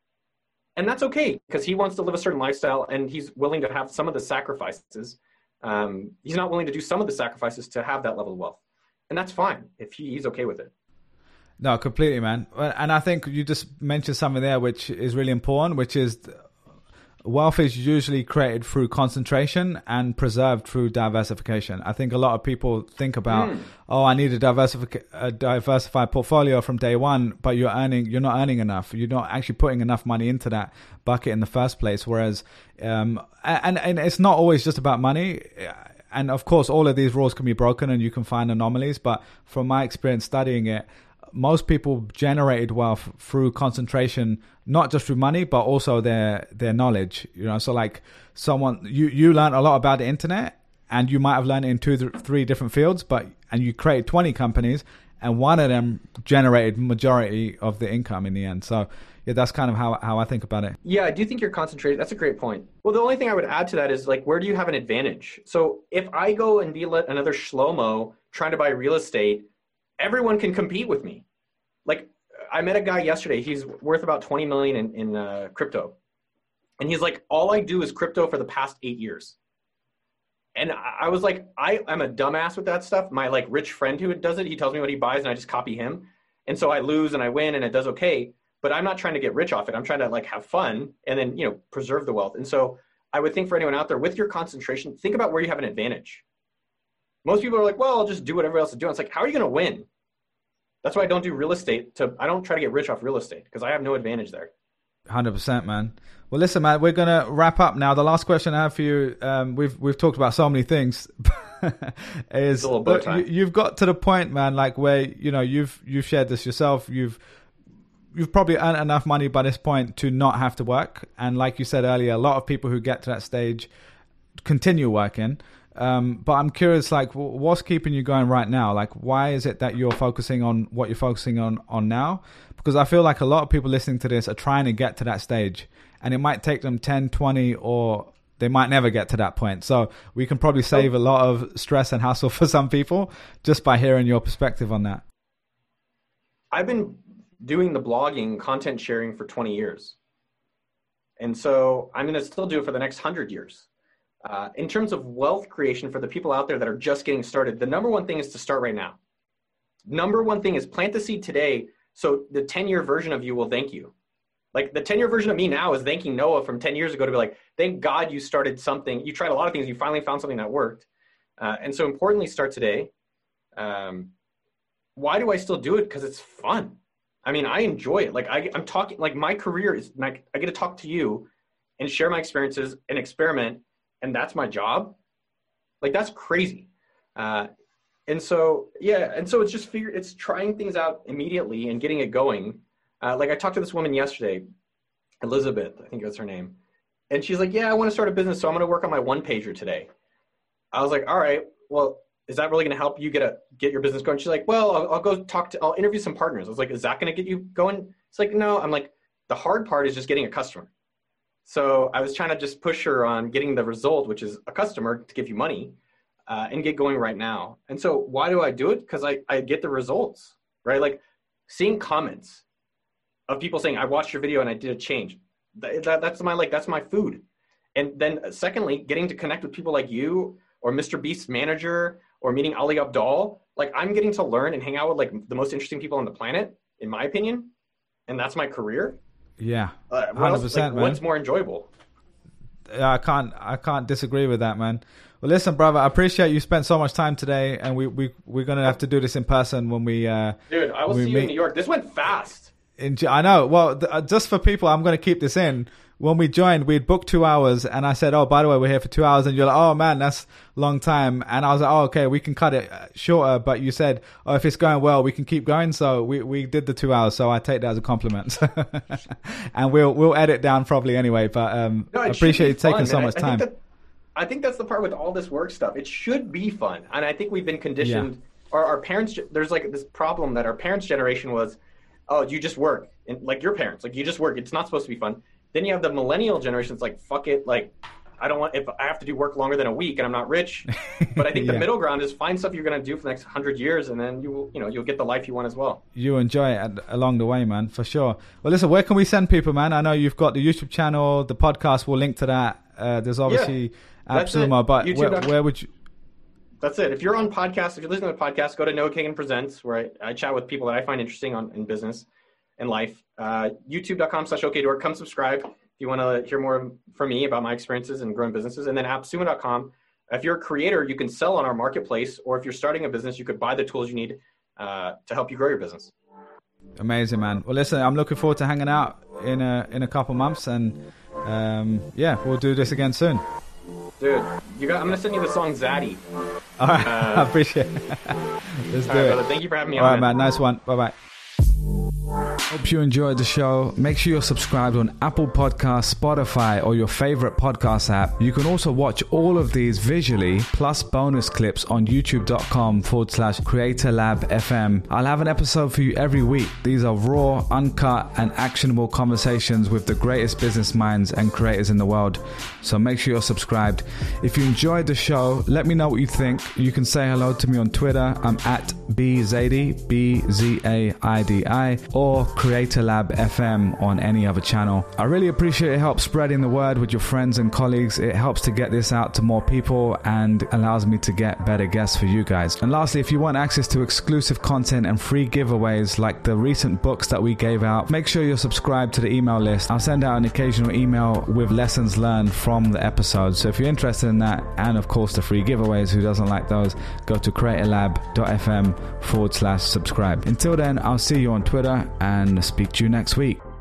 And that's okay, because he wants to live a certain lifestyle and he's willing to have some of the sacrifices. He's not willing to do some of the sacrifices to have that level of wealth. And that's fine if he's okay with it. No, completely, man. And I think you just mentioned something there which is really important, which is wealth is usually created through concentration and preserved through diversification. I think a lot of people think about, I need a diversified portfolio from day one, but you're not earning enough. You're not actually putting enough money into that bucket in the first place. Whereas, and it's not always just about money. And of course, all of these rules can be broken and you can find anomalies. But from my experience studying it, most people generated wealth through concentration, not just through money, but also their knowledge. You know, so like you learned a lot about the internet, and you might have learned it in 2-3 different fields, and you created 20 companies, and one of them generated majority of the income in the end. So yeah, that's kind of how I think about it. Yeah, I do think you're concentrated. That's a great point. Well, the only thing I would add to that is like, where do you have an advantage? So if I go and be another Shlomo trying to buy real estate, everyone can compete with me. Like I met a guy yesterday, he's worth about 20 million in crypto. And he's like, all I do is crypto for the past 8 years. And I was like, I'm a dumbass with that stuff. My like rich friend who does it, he tells me what he buys and I just copy him. And so I lose and I win and it does okay, but I'm not trying to get rich off it. I'm trying to like have fun and then, you know, preserve the wealth. And so I would think for anyone out there with your concentration, think about where you have an advantage. Most people are like, well, I'll just do what everybody else is doing. It's like, how are you going to win? That's why I don't do real estate. I don't try to get rich off real estate because I have no advantage there. 100%, man. Well, listen, man, we're going to wrap up now. The last question I have for you, we've talked about so many things, is a little bow tie. You've got to the point, man, like where, you know, you've shared this yourself. You've probably earned enough money by this point to not have to work. And like you said earlier, a lot of people who get to that stage continue working. But I'm curious, like, what's keeping you going right now? Like, why is it that you're focusing on what you're focusing on now? Because I feel like a lot of people listening to this are trying to get to that stage, and it might take them 10, 20, or they might never get to that point. So we can probably save a lot of stress and hassle for some people just by hearing your perspective on that. I've been doing the blogging, content sharing for 20 years. And so I'm going to still do it for the next 100 years. In terms of wealth creation for the people out there that are just getting started, the number one thing is to start right now. Number one thing is plant the seed today, so the 10-year version of you will thank you. Like the 10-year version of me now is thanking Noah from 10 years ago to be like, thank God you started something. You tried a lot of things. You finally found something that worked. And so importantly, start today. Why do I still do it? Because it's fun. I mean, I enjoy it. Like I'm talking, like my career is like, I get to talk to you and share my experiences and experiment. And that's my job. Like that's crazy. And so it's just it's trying things out immediately and getting it going. Like I talked to this woman yesterday, Elizabeth, I think that's her name. And she's like, yeah, I want to start a business. So I'm going to work on my one pager today. I was like, all right, well, is that really going to help you get your business going? She's like, well, I'll interview some partners. I was like, is that going to get you going? It's like, no. I'm like, the hard part is just getting a customer. So I was trying to just push her on getting the result, which is a customer to give you money, and get going right now. And so why do I do it? Because I get the results, right? Like seeing comments of people saying, I watched your video and I did a change. That's my food. And then secondly, getting to connect with people like you or Mr. Beast's manager or meeting Ali Abdaal. Like I'm getting to learn and hang out with like the most interesting people on the planet, in my opinion. And that's my career. Yeah, 100%, man. What's more enjoyable? I can't disagree with that, man. Well, listen, brother, I appreciate you spent so much time today, and we're gonna have to do this in person when we. Dude, I will see you in New York. This went fast. I know. Well, just for people, I'm gonna keep this in. When we joined, we'd booked 2 hours, and I said, "Oh, by the way, we're here for 2 hours." And you're like, "Oh man, that's a long time." And I was like, "Oh, okay, we can cut it shorter." But you said, "Oh, if it's going well, we can keep going." So we did the 2 hours. So I take that as a compliment. And we'll edit down probably anyway. But I appreciate you taking so much time. I think that's the part with all this work stuff. It should be fun, and I think we've been conditioned. Yeah. Our parents, there's like this problem that our parents' generation was, "Oh, you just work," and like your parents, like you just work. It's not supposed to be fun. Then you have the millennial generation. It's like, fuck it. Like, I don't want, if I have to do work longer than a week and I'm not rich. But I think the middle ground is find stuff you're going to do for the next 100 years. And then you'll get the life you want as well. You enjoy it along the way, man, for sure. Well, listen, where can we send people, man? I know you've got the YouTube channel, the podcast. We'll link to that. There's obviously AppSumo, but where would you? That's it. If you're on podcasts, if you're listening to the podcast, go to Noah Kagan Presents, where I chat with people that I find interesting in business and life. YouTube.com/OKDork. Come subscribe if you want to hear more from me about my experiences in growing businesses. And then AppSumo.com. If you're a creator, you can sell on our marketplace, or if you're starting a business, you could buy the tools you need to help you grow your business. Amazing, man. Well, listen, I'm looking forward to hanging out in a couple months, and we'll do this again soon. Dude, I'm going to send you the song Zaddy. All right, I appreciate it. Let's do it. Brother, thank you for having me on. All right, man. Nice one. Bye-bye. Hope you enjoyed the show. Make sure you're subscribed on Apple Podcasts, Spotify, or your favorite podcast app. You can also watch all of these visually, plus bonus clips on youtube.com/CreatorLabFM. I'll have an episode for you every week. These are raw, uncut, and actionable conversations with the greatest business minds and creators in the world. So make sure you're subscribed. If you enjoyed the show, let me know what you think. You can say hello to me on Twitter. I'm at BZaidi, BZAIDI, or Creator Lab FM on any other channel. I really appreciate your help spreading the word with your friends and colleagues. It helps to get this out to more people and allows me to get better guests for you guys. And lastly, if you want access to exclusive content and free giveaways like the recent books that we gave out, make sure you're subscribed to the email list. I'll send out an occasional email with lessons learned from the episode. So if you're interested in that, and of course the free giveaways, who doesn't like those, go to creatorlab.fm/subscribe. Until then, I'll see you on Twitter and speak to you next week.